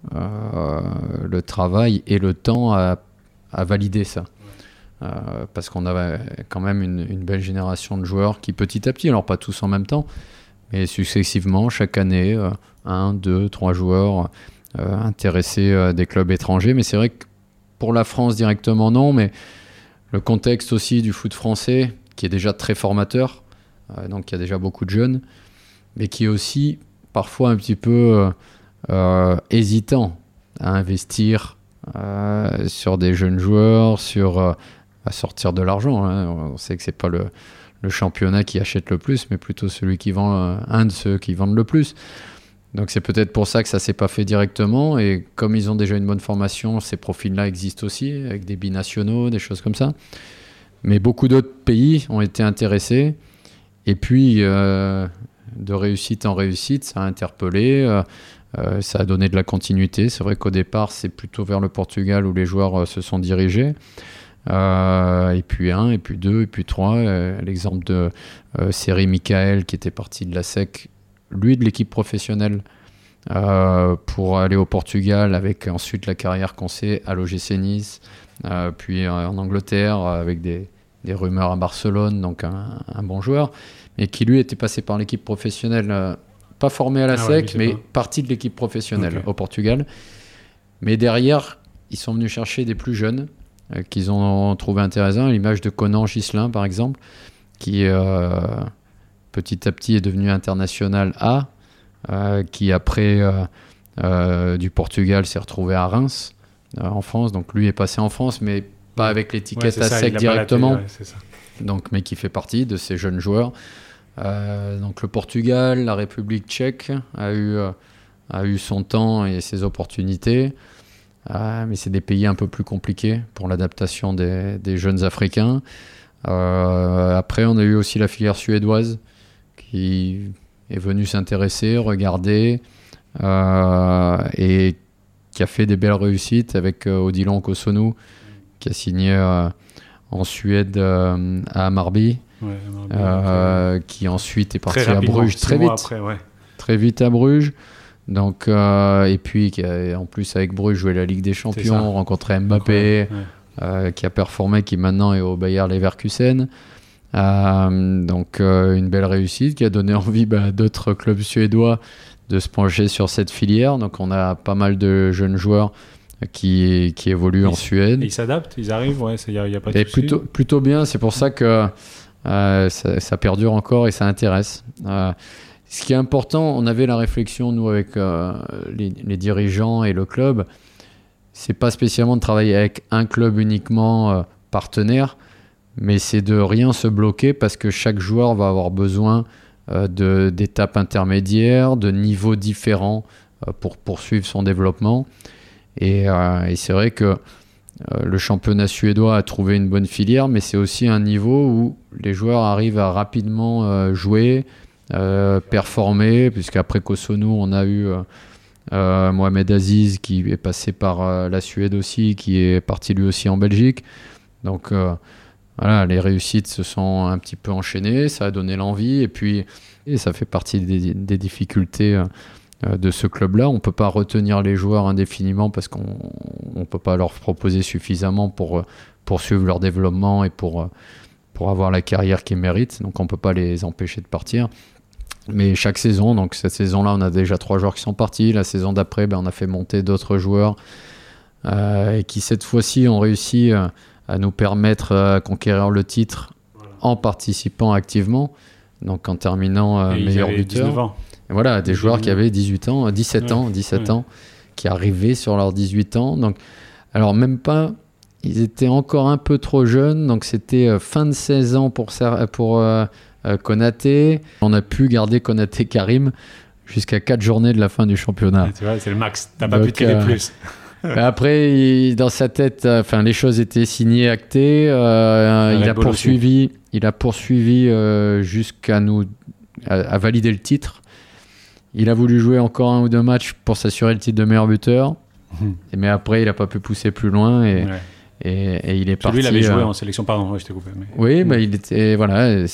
le travail et le temps a validé ça. Parce qu'on avait quand même une belle génération de joueurs qui petit à petit, alors pas tous en même temps, mais successivement, chaque année, 1, 2, 3 joueurs intéressés des clubs étrangers. Mais c'est vrai que pour la France directement, non, mais le contexte aussi du foot français, qui est déjà très formateur, donc il y a déjà beaucoup de jeunes, mais qui est aussi parfois un petit peu hésitant à investir sur des jeunes joueurs, à sortir de l'argent. On sait que c'est pas le championnat qui achète le plus, mais plutôt celui qui vend, un de ceux qui vendent le plus. Donc c'est peut-être pour ça que ça s'est pas fait directement. Et comme ils ont déjà une bonne formation, ces profils-là existent aussi, avec des binationaux, des choses comme ça. Mais beaucoup d'autres pays ont été intéressés. Et puis, de réussite en réussite, ça a interpellé. Ça a donné de la continuité. C'est vrai qu'au départ, c'est plutôt vers le Portugal où les joueurs se sont dirigés. Et puis 1, et puis 2, et puis 3. L'exemple de Seri Michael qui était parti de la SEC, lui de l'équipe professionnelle, pour aller au Portugal avec ensuite la carrière qu'on sait à l'OGC Nice, puis en Angleterre avec des rumeurs à Barcelone, donc un bon joueur, mais qui lui était passé par l'équipe professionnelle, pas formé à la SEC, mais parti de l'équipe professionnelle au Portugal. Mais derrière, ils sont venus chercher des plus jeunes qu'ils ont trouvé intéressants, à l'image de Conan Ghislain par exemple, qui petit à petit est devenu international A, qui après du Portugal s'est retrouvé à Reims en France, donc lui est passé en France mais pas avec l'étiquette à SEC directement, donc, mais qui fait partie de ces jeunes joueurs. Donc le Portugal, la République tchèque a eu son temps et ses opportunités. Mais c'est des pays un peu plus compliqués pour l'adaptation des jeunes Africains. Après, on a eu aussi la filière suédoise qui est venue s'intéresser, regarder, et qui a fait des belles réussites avec Odilon Kosonu, qui a signé en Suède à Hammarby, qui ensuite est parti à Bruges très vite. Après, très vite à Bruges. Donc, et puis qui a en plus avec Bruges joué la Ligue des Champions, rencontré Mbappé, qui a performé, qui maintenant est au Bayer Leverkusen. Donc une belle réussite qui a donné envie à d'autres clubs suédois de se pencher sur cette filière. Donc on a pas mal de jeunes joueurs qui évoluent en Suède. Ils s'adaptent, ils arrivent, il n'y a pas de souci. Plutôt bien, c'est pour ça que ça perdure encore et ça intéresse. Ce qui est important, on avait la réflexion, nous, avec les dirigeants et le club, c'est pas spécialement de travailler avec un club uniquement partenaire, mais c'est de rien se bloquer parce que chaque joueur va avoir besoin d'étapes intermédiaires, de niveaux différents pour poursuivre son développement. Et c'est vrai que le championnat suédois a trouvé une bonne filière, mais c'est aussi un niveau où les joueurs arrivent à rapidement jouer, performer, puisqu'après Kosonou, on a eu Mohamed Aziz qui est passé par la Suède aussi, qui est parti lui aussi en Belgique. Donc voilà, les réussites se sont un petit peu enchaînées, ça a donné l'envie, et ça fait partie des difficultés de ce club-là. On ne peut pas retenir les joueurs indéfiniment parce qu'on ne peut pas leur proposer suffisamment pour poursuivre leur développement et pour avoir la carrière qu'ils méritent. Donc on ne peut pas les empêcher de partir. Mais chaque saison, donc cette saison-là, on a déjà 3 joueurs qui sont partis. La saison d'après, on a fait monter d'autres joueurs et qui cette fois-ci ont réussi à nous permettre de conquérir le titre en participant activement, donc en terminant meilleur buteur. 19 ans. Et voilà, des joueurs qui avaient 17 ans, qui arrivaient sur leurs 18 ans. Donc, alors même pas, ils étaient encore un peu trop jeunes, donc c'était fin de 16 ans pour Konaté. On a pu garder Konaté Karim jusqu'à 4 journées de la fin du championnat. Tu vois, c'est le max, t'as pas pu tirer plus. Après, dans sa tête, les choses étaient signées, actées. Il a poursuivi jusqu'à à valider le titre. Il a voulu jouer encore 1 ou 2 matchs pour s'assurer le titre de meilleur buteur. Mais après, il n'a pas pu pousser plus loin et il est parti. Lui, il avait joué en sélection, pardon, je t'ai coupé. Mais... Oui, il était, voilà,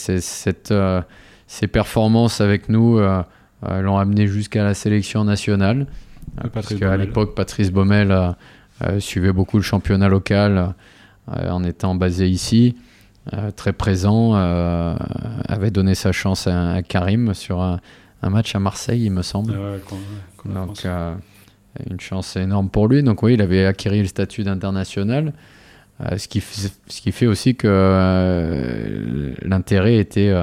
ses performances avec nous l'ont amené jusqu'à la sélection nationale. Parce qu'à l'époque, Patrice Baumel suivait beaucoup le championnat local en étant basé ici, très présent, avait donné sa chance à Karim sur un match à Marseille, il me semble. Donc, une chance énorme pour lui. Donc oui, il avait acquis le statut d'international, ce qui fait aussi que l'intérêt était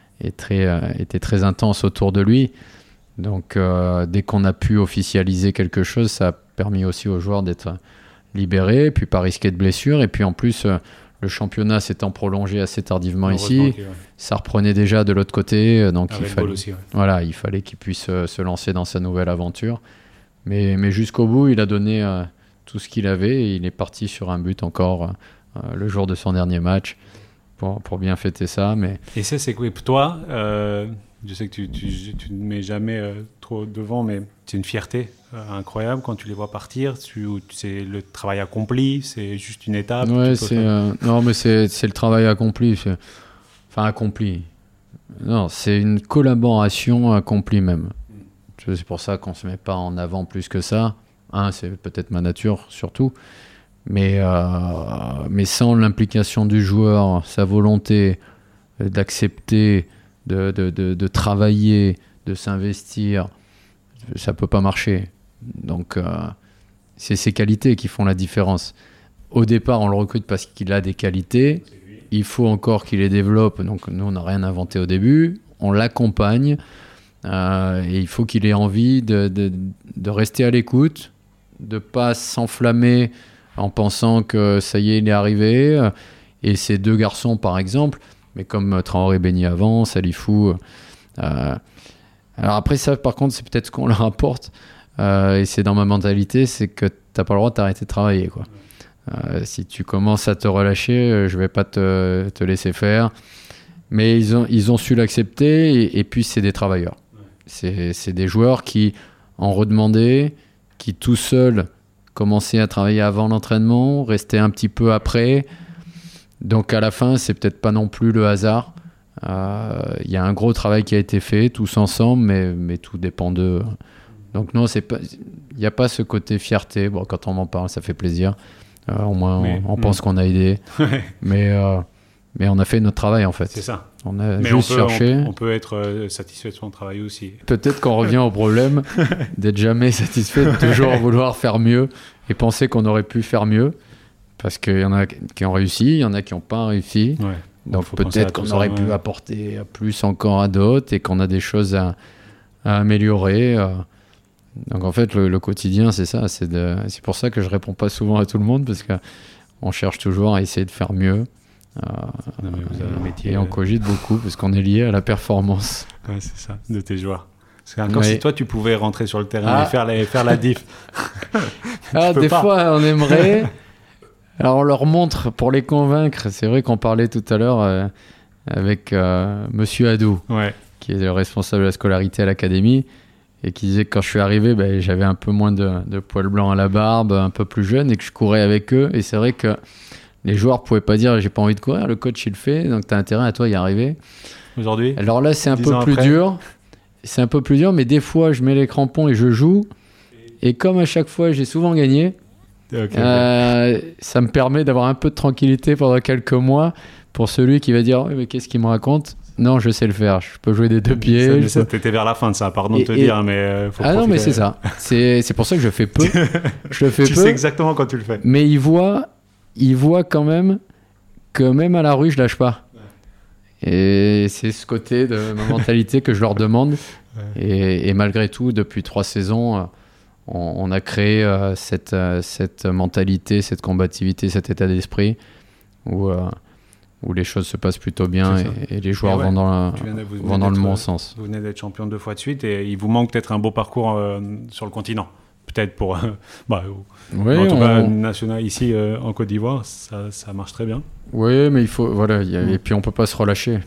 très intense autour de lui. Donc dès qu'on a pu officialiser quelque chose, ça a permis aussi aux joueurs d'être libérés, puis pas risquer de blessure. Et puis en plus, le championnat s'étant prolongé assez tardivement ici, ça reprenait déjà de l'autre côté. Donc il fallait qu'il puisse se lancer dans sa nouvelle aventure. Mais jusqu'au bout, il a donné tout ce qu'il avait et il est parti sur un but encore le jour de son dernier match pour bien fêter ça. Et ça, c'est quoi pour toi? Je sais que tu ne mets jamais trop devant, mais c'est une fierté incroyable quand tu les vois partir. C'est le travail accompli, c'est juste une étape. Ouais, non, mais c'est le travail accompli. Accompli. Non, c'est une collaboration accomplie même. C'est pour ça qu'on ne se met pas en avant plus que ça. C'est peut-être ma nature surtout. Mais sans l'implication du joueur, sa volonté d'accepter, de travailler, de s'investir, ça ne peut pas marcher. Donc, c'est ses qualités qui font la différence. Au départ, on le recrute parce qu'il a des qualités. Il faut encore qu'il les développe. Donc, nous, on n'a rien inventé au début. On l'accompagne. Et il faut qu'il ait envie de rester à l'écoute, de ne pas s'enflammer en pensant que ça y est, il est arrivé. Et ces 2 garçons, par exemple, mais comme Traoré Béni avant, Salifou. Alors après ça, par contre, c'est peut-être ce qu'on leur apporte. Et c'est dans ma mentalité, c'est que tu n'as pas le droit de t'arrêter de travailler, quoi. Si tu commences à te relâcher, je ne vais pas te laisser faire. Mais ils ont su l'accepter et puis c'est des travailleurs. C'est des joueurs qui en redemandaient, qui tout seuls commençaient à travailler avant l'entraînement, restaient un petit peu après. Donc à la fin, c'est peut-être pas non plus le hasard. Il y a un gros travail qui a été fait, tous ensemble, mais tout dépend d'eux. Donc non, il n'y a pas ce côté fierté. Bon, quand on m'en parle, ça fait plaisir. Au moins, on pense qu'on a aidé. Mais on a fait notre travail, en fait. C'est ça. On a juste cherché. On peut être satisfait de son travail aussi. Peut-être qu'on revient au problème d'être jamais satisfait, de toujours vouloir faire mieux et penser qu'on aurait pu faire mieux. Parce qu'il y en a qui ont réussi, il y en a qui n'ont pas réussi. Ouais. Donc peut-être qu'on aurait pu apporter plus encore à d'autres et qu'on a des choses à améliorer. Donc en fait, le quotidien, c'est ça. C'est pour ça que je ne réponds pas souvent à tout le monde, parce qu'on cherche toujours à essayer de faire mieux. Vous avez un métier, et on cogite beaucoup, parce qu'on est lié à la performance. Ouais, c'est ça, de tes joueurs. Parce que si toi, tu pouvais rentrer sur le terrain et faire la diff. Des fois, on aimerait... Alors on leur montre pour les convaincre. C'est vrai qu'on parlait tout à l'heure avec Monsieur Adou, qui est le responsable de la scolarité à l'académie, et qui disait que quand je suis arrivé, j'avais un peu moins de poils blancs à la barbe, un peu plus jeune, et que je courais avec eux. Et c'est vrai que les joueurs pouvaient pas dire j'ai pas envie de courir, le coach il le fait, donc t'as intérêt à toi y arriver. Aujourd'hui, alors là c'est un peu plus dur. C'est un peu plus dur, mais des fois je mets les crampons et je joue. Et comme à chaque fois j'ai souvent gagné, ça me permet d'avoir un peu de tranquillité pendant quelques mois pour celui qui va dire oui, mais qu'est-ce qu'il me raconte? Non, je sais le faire, je peux jouer des deux pieds. T'étais vers la fin de ça, pardon de te dire, mais faut profiter. Non, mais c'est ça. C'est pour ça que je fais peu. Je fais tu peu, sais exactement quand tu le fais. Mais il voit quand même que même à la rue, je lâche pas. Et c'est ce côté de ma mentalité que je leur demande. Et malgré tout, depuis 3 saisons, on a créé cette mentalité, cette combativité, cet état d'esprit où les choses se passent plutôt bien et les joueurs vont dans le bon sens. Vous venez d'être champion 2 fois de suite et il vous manque peut-être un beau parcours sur le continent. Peut-être pour en tout cas national ici en Côte d'Ivoire, ça marche très bien. Oui, mais il faut et puis on peut pas se relâcher.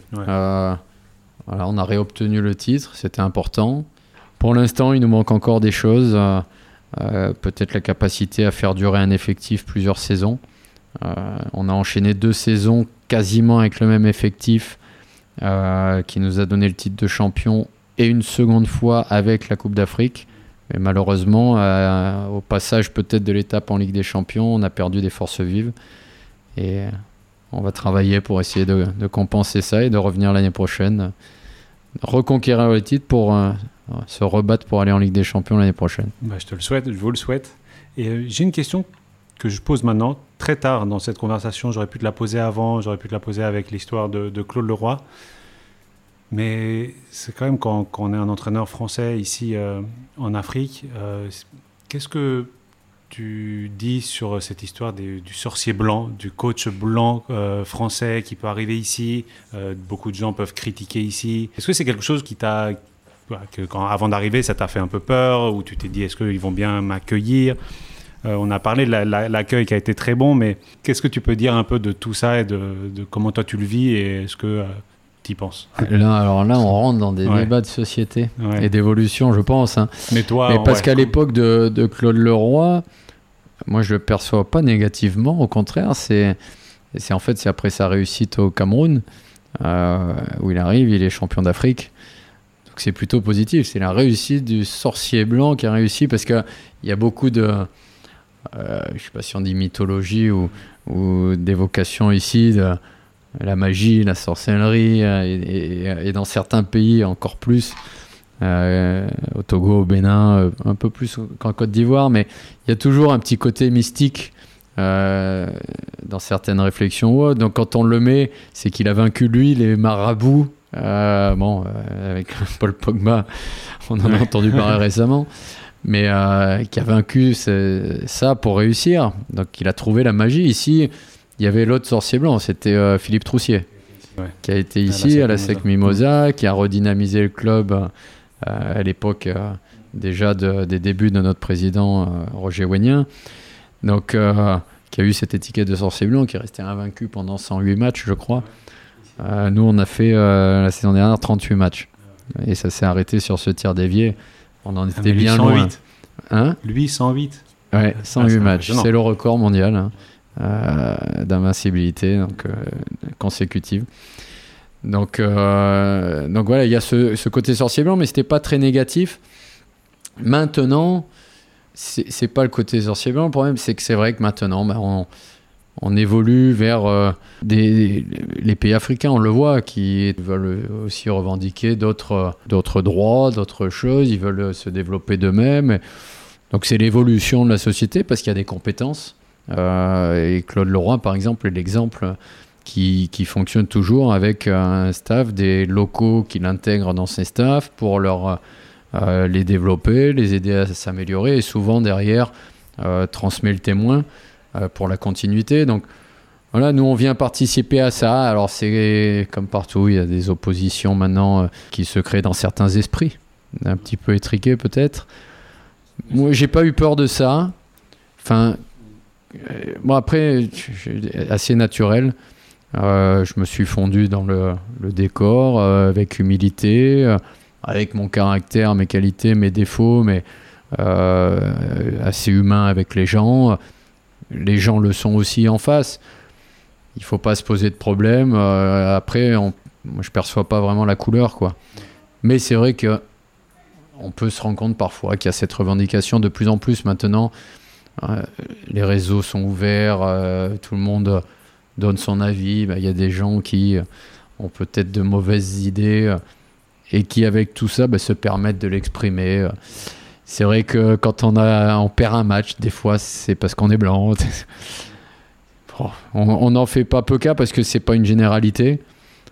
On a réobtenu le titre, c'était important. Pour l'instant, il nous manque encore des choses. Peut-être la capacité à faire durer un effectif plusieurs saisons. On a enchaîné 2 saisons quasiment avec le même effectif qui nous a donné le titre de champion et une seconde fois avec la Coupe d'Afrique. Mais malheureusement, au passage peut-être de l'étape en Ligue des Champions, on a perdu des forces vives. Et on va travailler pour essayer de compenser ça et de revenir l'année prochaine, reconquérir le titre pour se rebattre pour aller en Ligue des Champions l'année prochaine. Je te le souhaite, je vous le souhaite. Et j'ai une question que je pose maintenant, très tard dans cette conversation. J'aurais pu te la poser avant, j'aurais pu te la poser avec l'histoire de Claude Leroy. Mais c'est quand même quand on est un entraîneur français ici en Afrique, qu'est-ce que tu dis sur cette histoire du sorcier blanc, du coach blanc français qui peut arriver ici? Beaucoup de gens peuvent critiquer ici. Est-ce que c'est quelque chose qui t'a, avant d'arriver, ça t'a fait un peu peur, ou tu t'es dit est-ce qu'ils vont bien m'accueillir? On a parlé de l'accueil qui a été très bon, mais qu'est-ce que tu peux dire un peu de tout ça et de comment toi tu le vis, et est-ce que tu y penses? Là, on rentre dans des débats de société et d'évolution, je pense. Mais parce qu'à l'époque de Claude Leroy, moi je le perçois pas négativement, au contraire, c'est après sa réussite au Cameroun, où il arrive, il est champion d'Afrique. Donc c'est plutôt positif, c'est la réussite du sorcier blanc qui a réussi, parce qu'il y a beaucoup de... je ne sais pas si on dit mythologie ou d'évocation ici de la magie, la sorcellerie, et dans certains pays encore plus, au Togo, au Bénin, un peu plus qu'en Côte d'Ivoire, mais il y a toujours un petit côté mystique dans certaines réflexions. Donc quand on le met, c'est qu'il a vaincu lui les marabouts, avec Paul Pogba, on en a entendu parler récemment, mais qui a vaincu ça pour réussir. Donc il a trouvé la magie. Ici, il y avait l'autre sorcier blanc, c'était Philippe Troussier, qui a été ici à la SEC Mimosa, qui a redynamisé le club à l'époque déjà des débuts de notre président Roger Ouénien. Donc qui a eu cette étiquette de sorcier blanc, qui est resté invaincu pendant 108 matchs, je crois. Nous, on a fait la saison dernière 38 matchs. Et ça s'est arrêté sur ce tir dévié. On en était bien 108. Loin. Lui, 108. Ouais, 108 matchs. C'est le record mondial d'invincibilité consécutive. Donc voilà, il y a ce côté sorcier blanc, mais c'était pas très négatif. Maintenant, c'est pas le côté sorcier blanc. Le problème, c'est que c'est vrai que maintenant, on évolue vers les pays africains, on le voit, qui veulent aussi revendiquer d'autres droits, d'autres choses. Ils veulent se développer d'eux-mêmes. Donc c'est l'évolution de la société, parce qu'il y a des compétences. Et Claude Leroy, par exemple, est l'exemple qui fonctionne toujours avec un staff, des locaux qu'il intègre dans ses staffs pour les développer, les aider à s'améliorer, et souvent derrière transmet le témoin pour la continuité. Donc voilà, nous on vient participer à ça. Alors c'est comme partout, il y a des oppositions maintenant qui se créent dans certains esprits, un petit peu étriqués peut-être. Moi j'ai pas eu peur de ça. Enfin, Bon, après, assez naturel. Je me suis fondu dans le décor avec humilité, avec mon caractère, mes qualités, mes défauts, mais assez humain avec les gens. Les gens le sont aussi en face. Il ne faut pas se poser de problème. Après, moi, je ne perçois pas vraiment la couleur, quoi. Mais c'est vrai qu'on peut se rendre compte parfois qu'il y a cette revendication de plus en plus maintenant. Les réseaux sont ouverts, tout le monde donne son avis. Il y a des gens qui ont peut-être de mauvaises idées et qui, avec tout ça, se permettent de l'exprimer. C'est vrai que quand on perd un match, des fois, c'est parce qu'on est blanc. On n'en fait pas peu cas parce que c'est pas une généralité.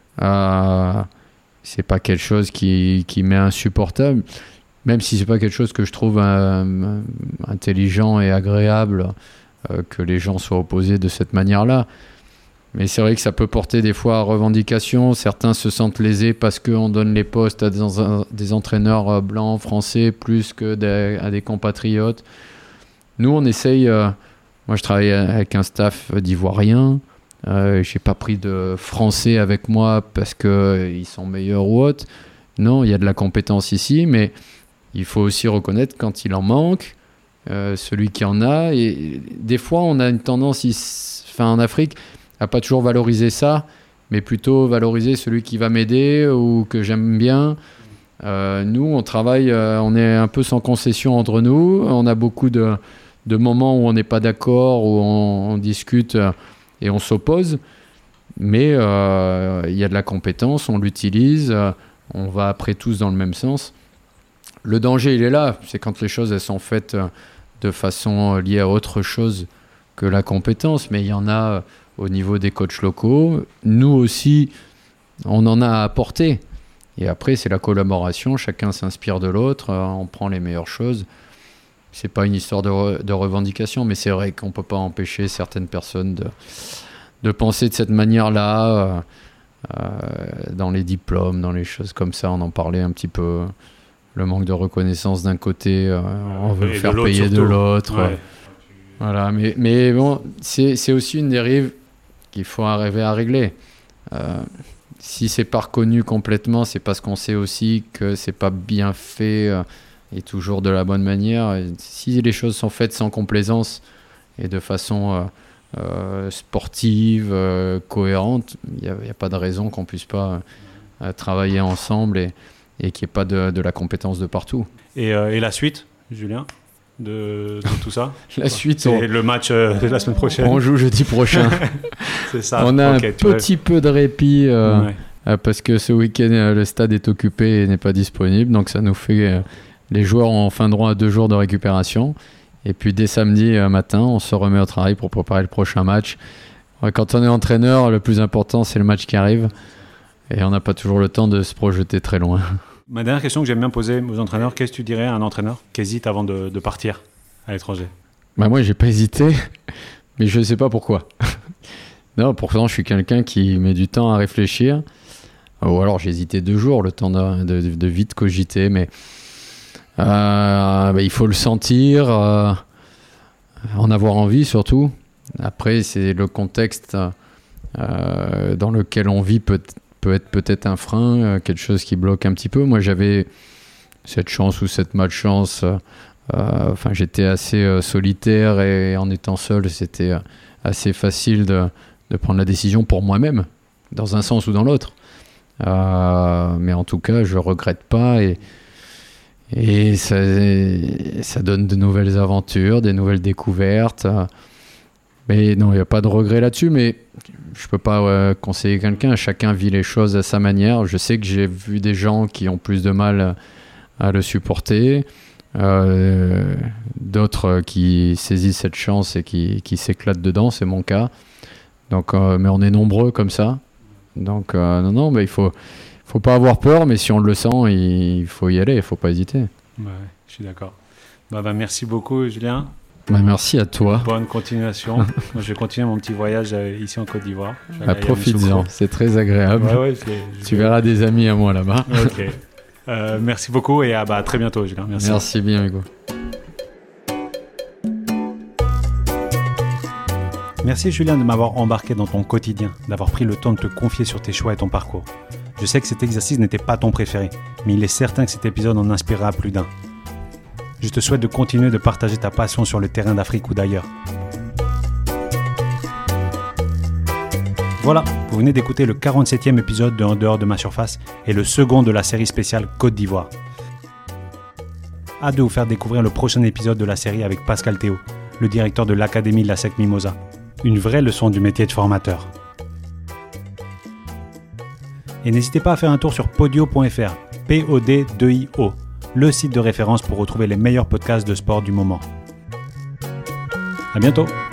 C'est pas quelque chose qui m'est insupportable. Même si c'est pas quelque chose que je trouve intelligent et agréable que les gens soient opposés de cette manière-là. Mais c'est vrai que ça peut porter des fois à revendication. Certains se sentent lésés parce qu'on donne les postes à des entraîneurs blancs, français, plus à des compatriotes. Nous, on essaye... moi, je travaille avec un staff d'ivoiriens. J'ai pas pris de français avec moi parce qu'ils sont meilleurs ou autres. Non, il y a de la compétence ici, mais il faut aussi reconnaître quand il en manque, celui qui en a. Et des fois, on a une tendance en Afrique à pas toujours valoriser ça, mais plutôt valoriser celui qui va m'aider ou que j'aime bien. Nous, on travaille, on est un peu sans concession entre nous. On a beaucoup de moments où on n'est pas d'accord, où on discute et on s'oppose. Mais il y a de la compétence, on l'utilise, on va après tous dans le même sens. Le danger, il est là. C'est quand les choses elles sont faites de façon liée à autre chose que la compétence. Mais il y en a au niveau des coachs locaux. Nous aussi, on en a à apporter. Et après, c'est la collaboration. Chacun s'inspire de l'autre. On prend les meilleures choses. C'est pas une histoire de revendication, mais c'est vrai qu'on peut pas empêcher certaines personnes de penser de cette manière-là. Dans les diplômes, dans les choses comme ça, on en parlait un petit peu. Le manque de reconnaissance d'un côté, on veut le faire payer surtout de l'autre. Ouais. Voilà, mais bon, c'est aussi une dérive qu'il faut arriver à régler. Si c'est pas reconnu complètement, c'est parce qu'on sait aussi que c'est pas bien fait et toujours de la bonne manière. Et si les choses sont faites sans complaisance et de façon sportive, cohérente, il n'y a pas de raison qu'on puisse pas travailler ensemble et qu'il n'y ait pas de la compétence de partout. Et la suite, Julien, de tout ça? La suite, c'est le match de la semaine prochaine. On joue jeudi prochain. C'est ça. On a un petit peu de répit parce que ce week-end, le stade est occupé et n'est pas disponible. Donc ça nous fait... les joueurs ont enfin droit à 2 jours de récupération. Et puis dès samedi matin, on se remet au travail pour préparer le prochain match. Quand on est entraîneur, le plus important, c'est le match qui arrive. Et on n'a pas toujours le temps de se projeter très loin. Ma dernière question que j'aime bien poser aux entraîneurs, qu'est-ce que tu dirais à un entraîneur qui hésite avant de partir à l'étranger? Moi, j'ai pas hésité, mais je ne sais pas pourquoi. Non, pourtant, je suis quelqu'un qui met du temps à réfléchir. Ou alors, j'ai hésité 2 jours, le temps de vite cogiter. Mais il faut le sentir, en avoir envie surtout. Après, c'est le contexte dans lequel on vit peut être peut-être un frein, quelque chose qui bloque un petit peu. Moi, j'avais cette chance ou cette malchance. J'étais assez solitaire et en étant seul, c'était assez facile de prendre la décision pour moi-même, dans un sens ou dans l'autre. Mais en tout cas, je ne regrette pas et ça donne de nouvelles aventures, des nouvelles découvertes. Mais non, il n'y a pas de regret là-dessus, mais je ne peux pas conseiller quelqu'un. Chacun vit les choses à sa manière. Je sais que j'ai vu des gens qui ont plus de mal à le supporter, d'autres qui saisissent cette chance et qui s'éclatent dedans, c'est mon cas. Donc, mais on est nombreux comme ça. Donc, non, mais il faut pas avoir peur, mais si on le sent, il faut y aller, il ne faut pas hésiter. Ouais, je suis d'accord. Merci beaucoup, Julien. Merci à toi. Bonne continuation. Moi, je vais continuer mon petit voyage ici en Côte d'Ivoire. Profite-en, c'est très agréable. Tu verras des amis à moi là-bas. Ok. Merci beaucoup et à très bientôt, Julien. Merci bien, Hugo. Merci Julien de m'avoir embarqué dans ton quotidien, d'avoir pris le temps de te confier sur tes choix et ton parcours. Je sais que cet exercice n'était pas ton préféré, mais il est certain que cet épisode en inspirera plus d'un. Je te souhaite de continuer de partager ta passion sur le terrain d'Afrique ou d'ailleurs. Voilà, vous venez d'écouter le 47e épisode de En dehors de ma surface et le second de la série spéciale Côte d'Ivoire. Hâte de vous faire découvrir le prochain épisode de la série avec Pascal Théo, le directeur de l'Académie de la SEC Mimosa. Une vraie leçon du métier de formateur. Et n'hésitez pas à faire un tour sur podio.fr, P-O-D-2-I-O, le site de référence pour retrouver les meilleurs podcasts de sport du moment. À bientôt!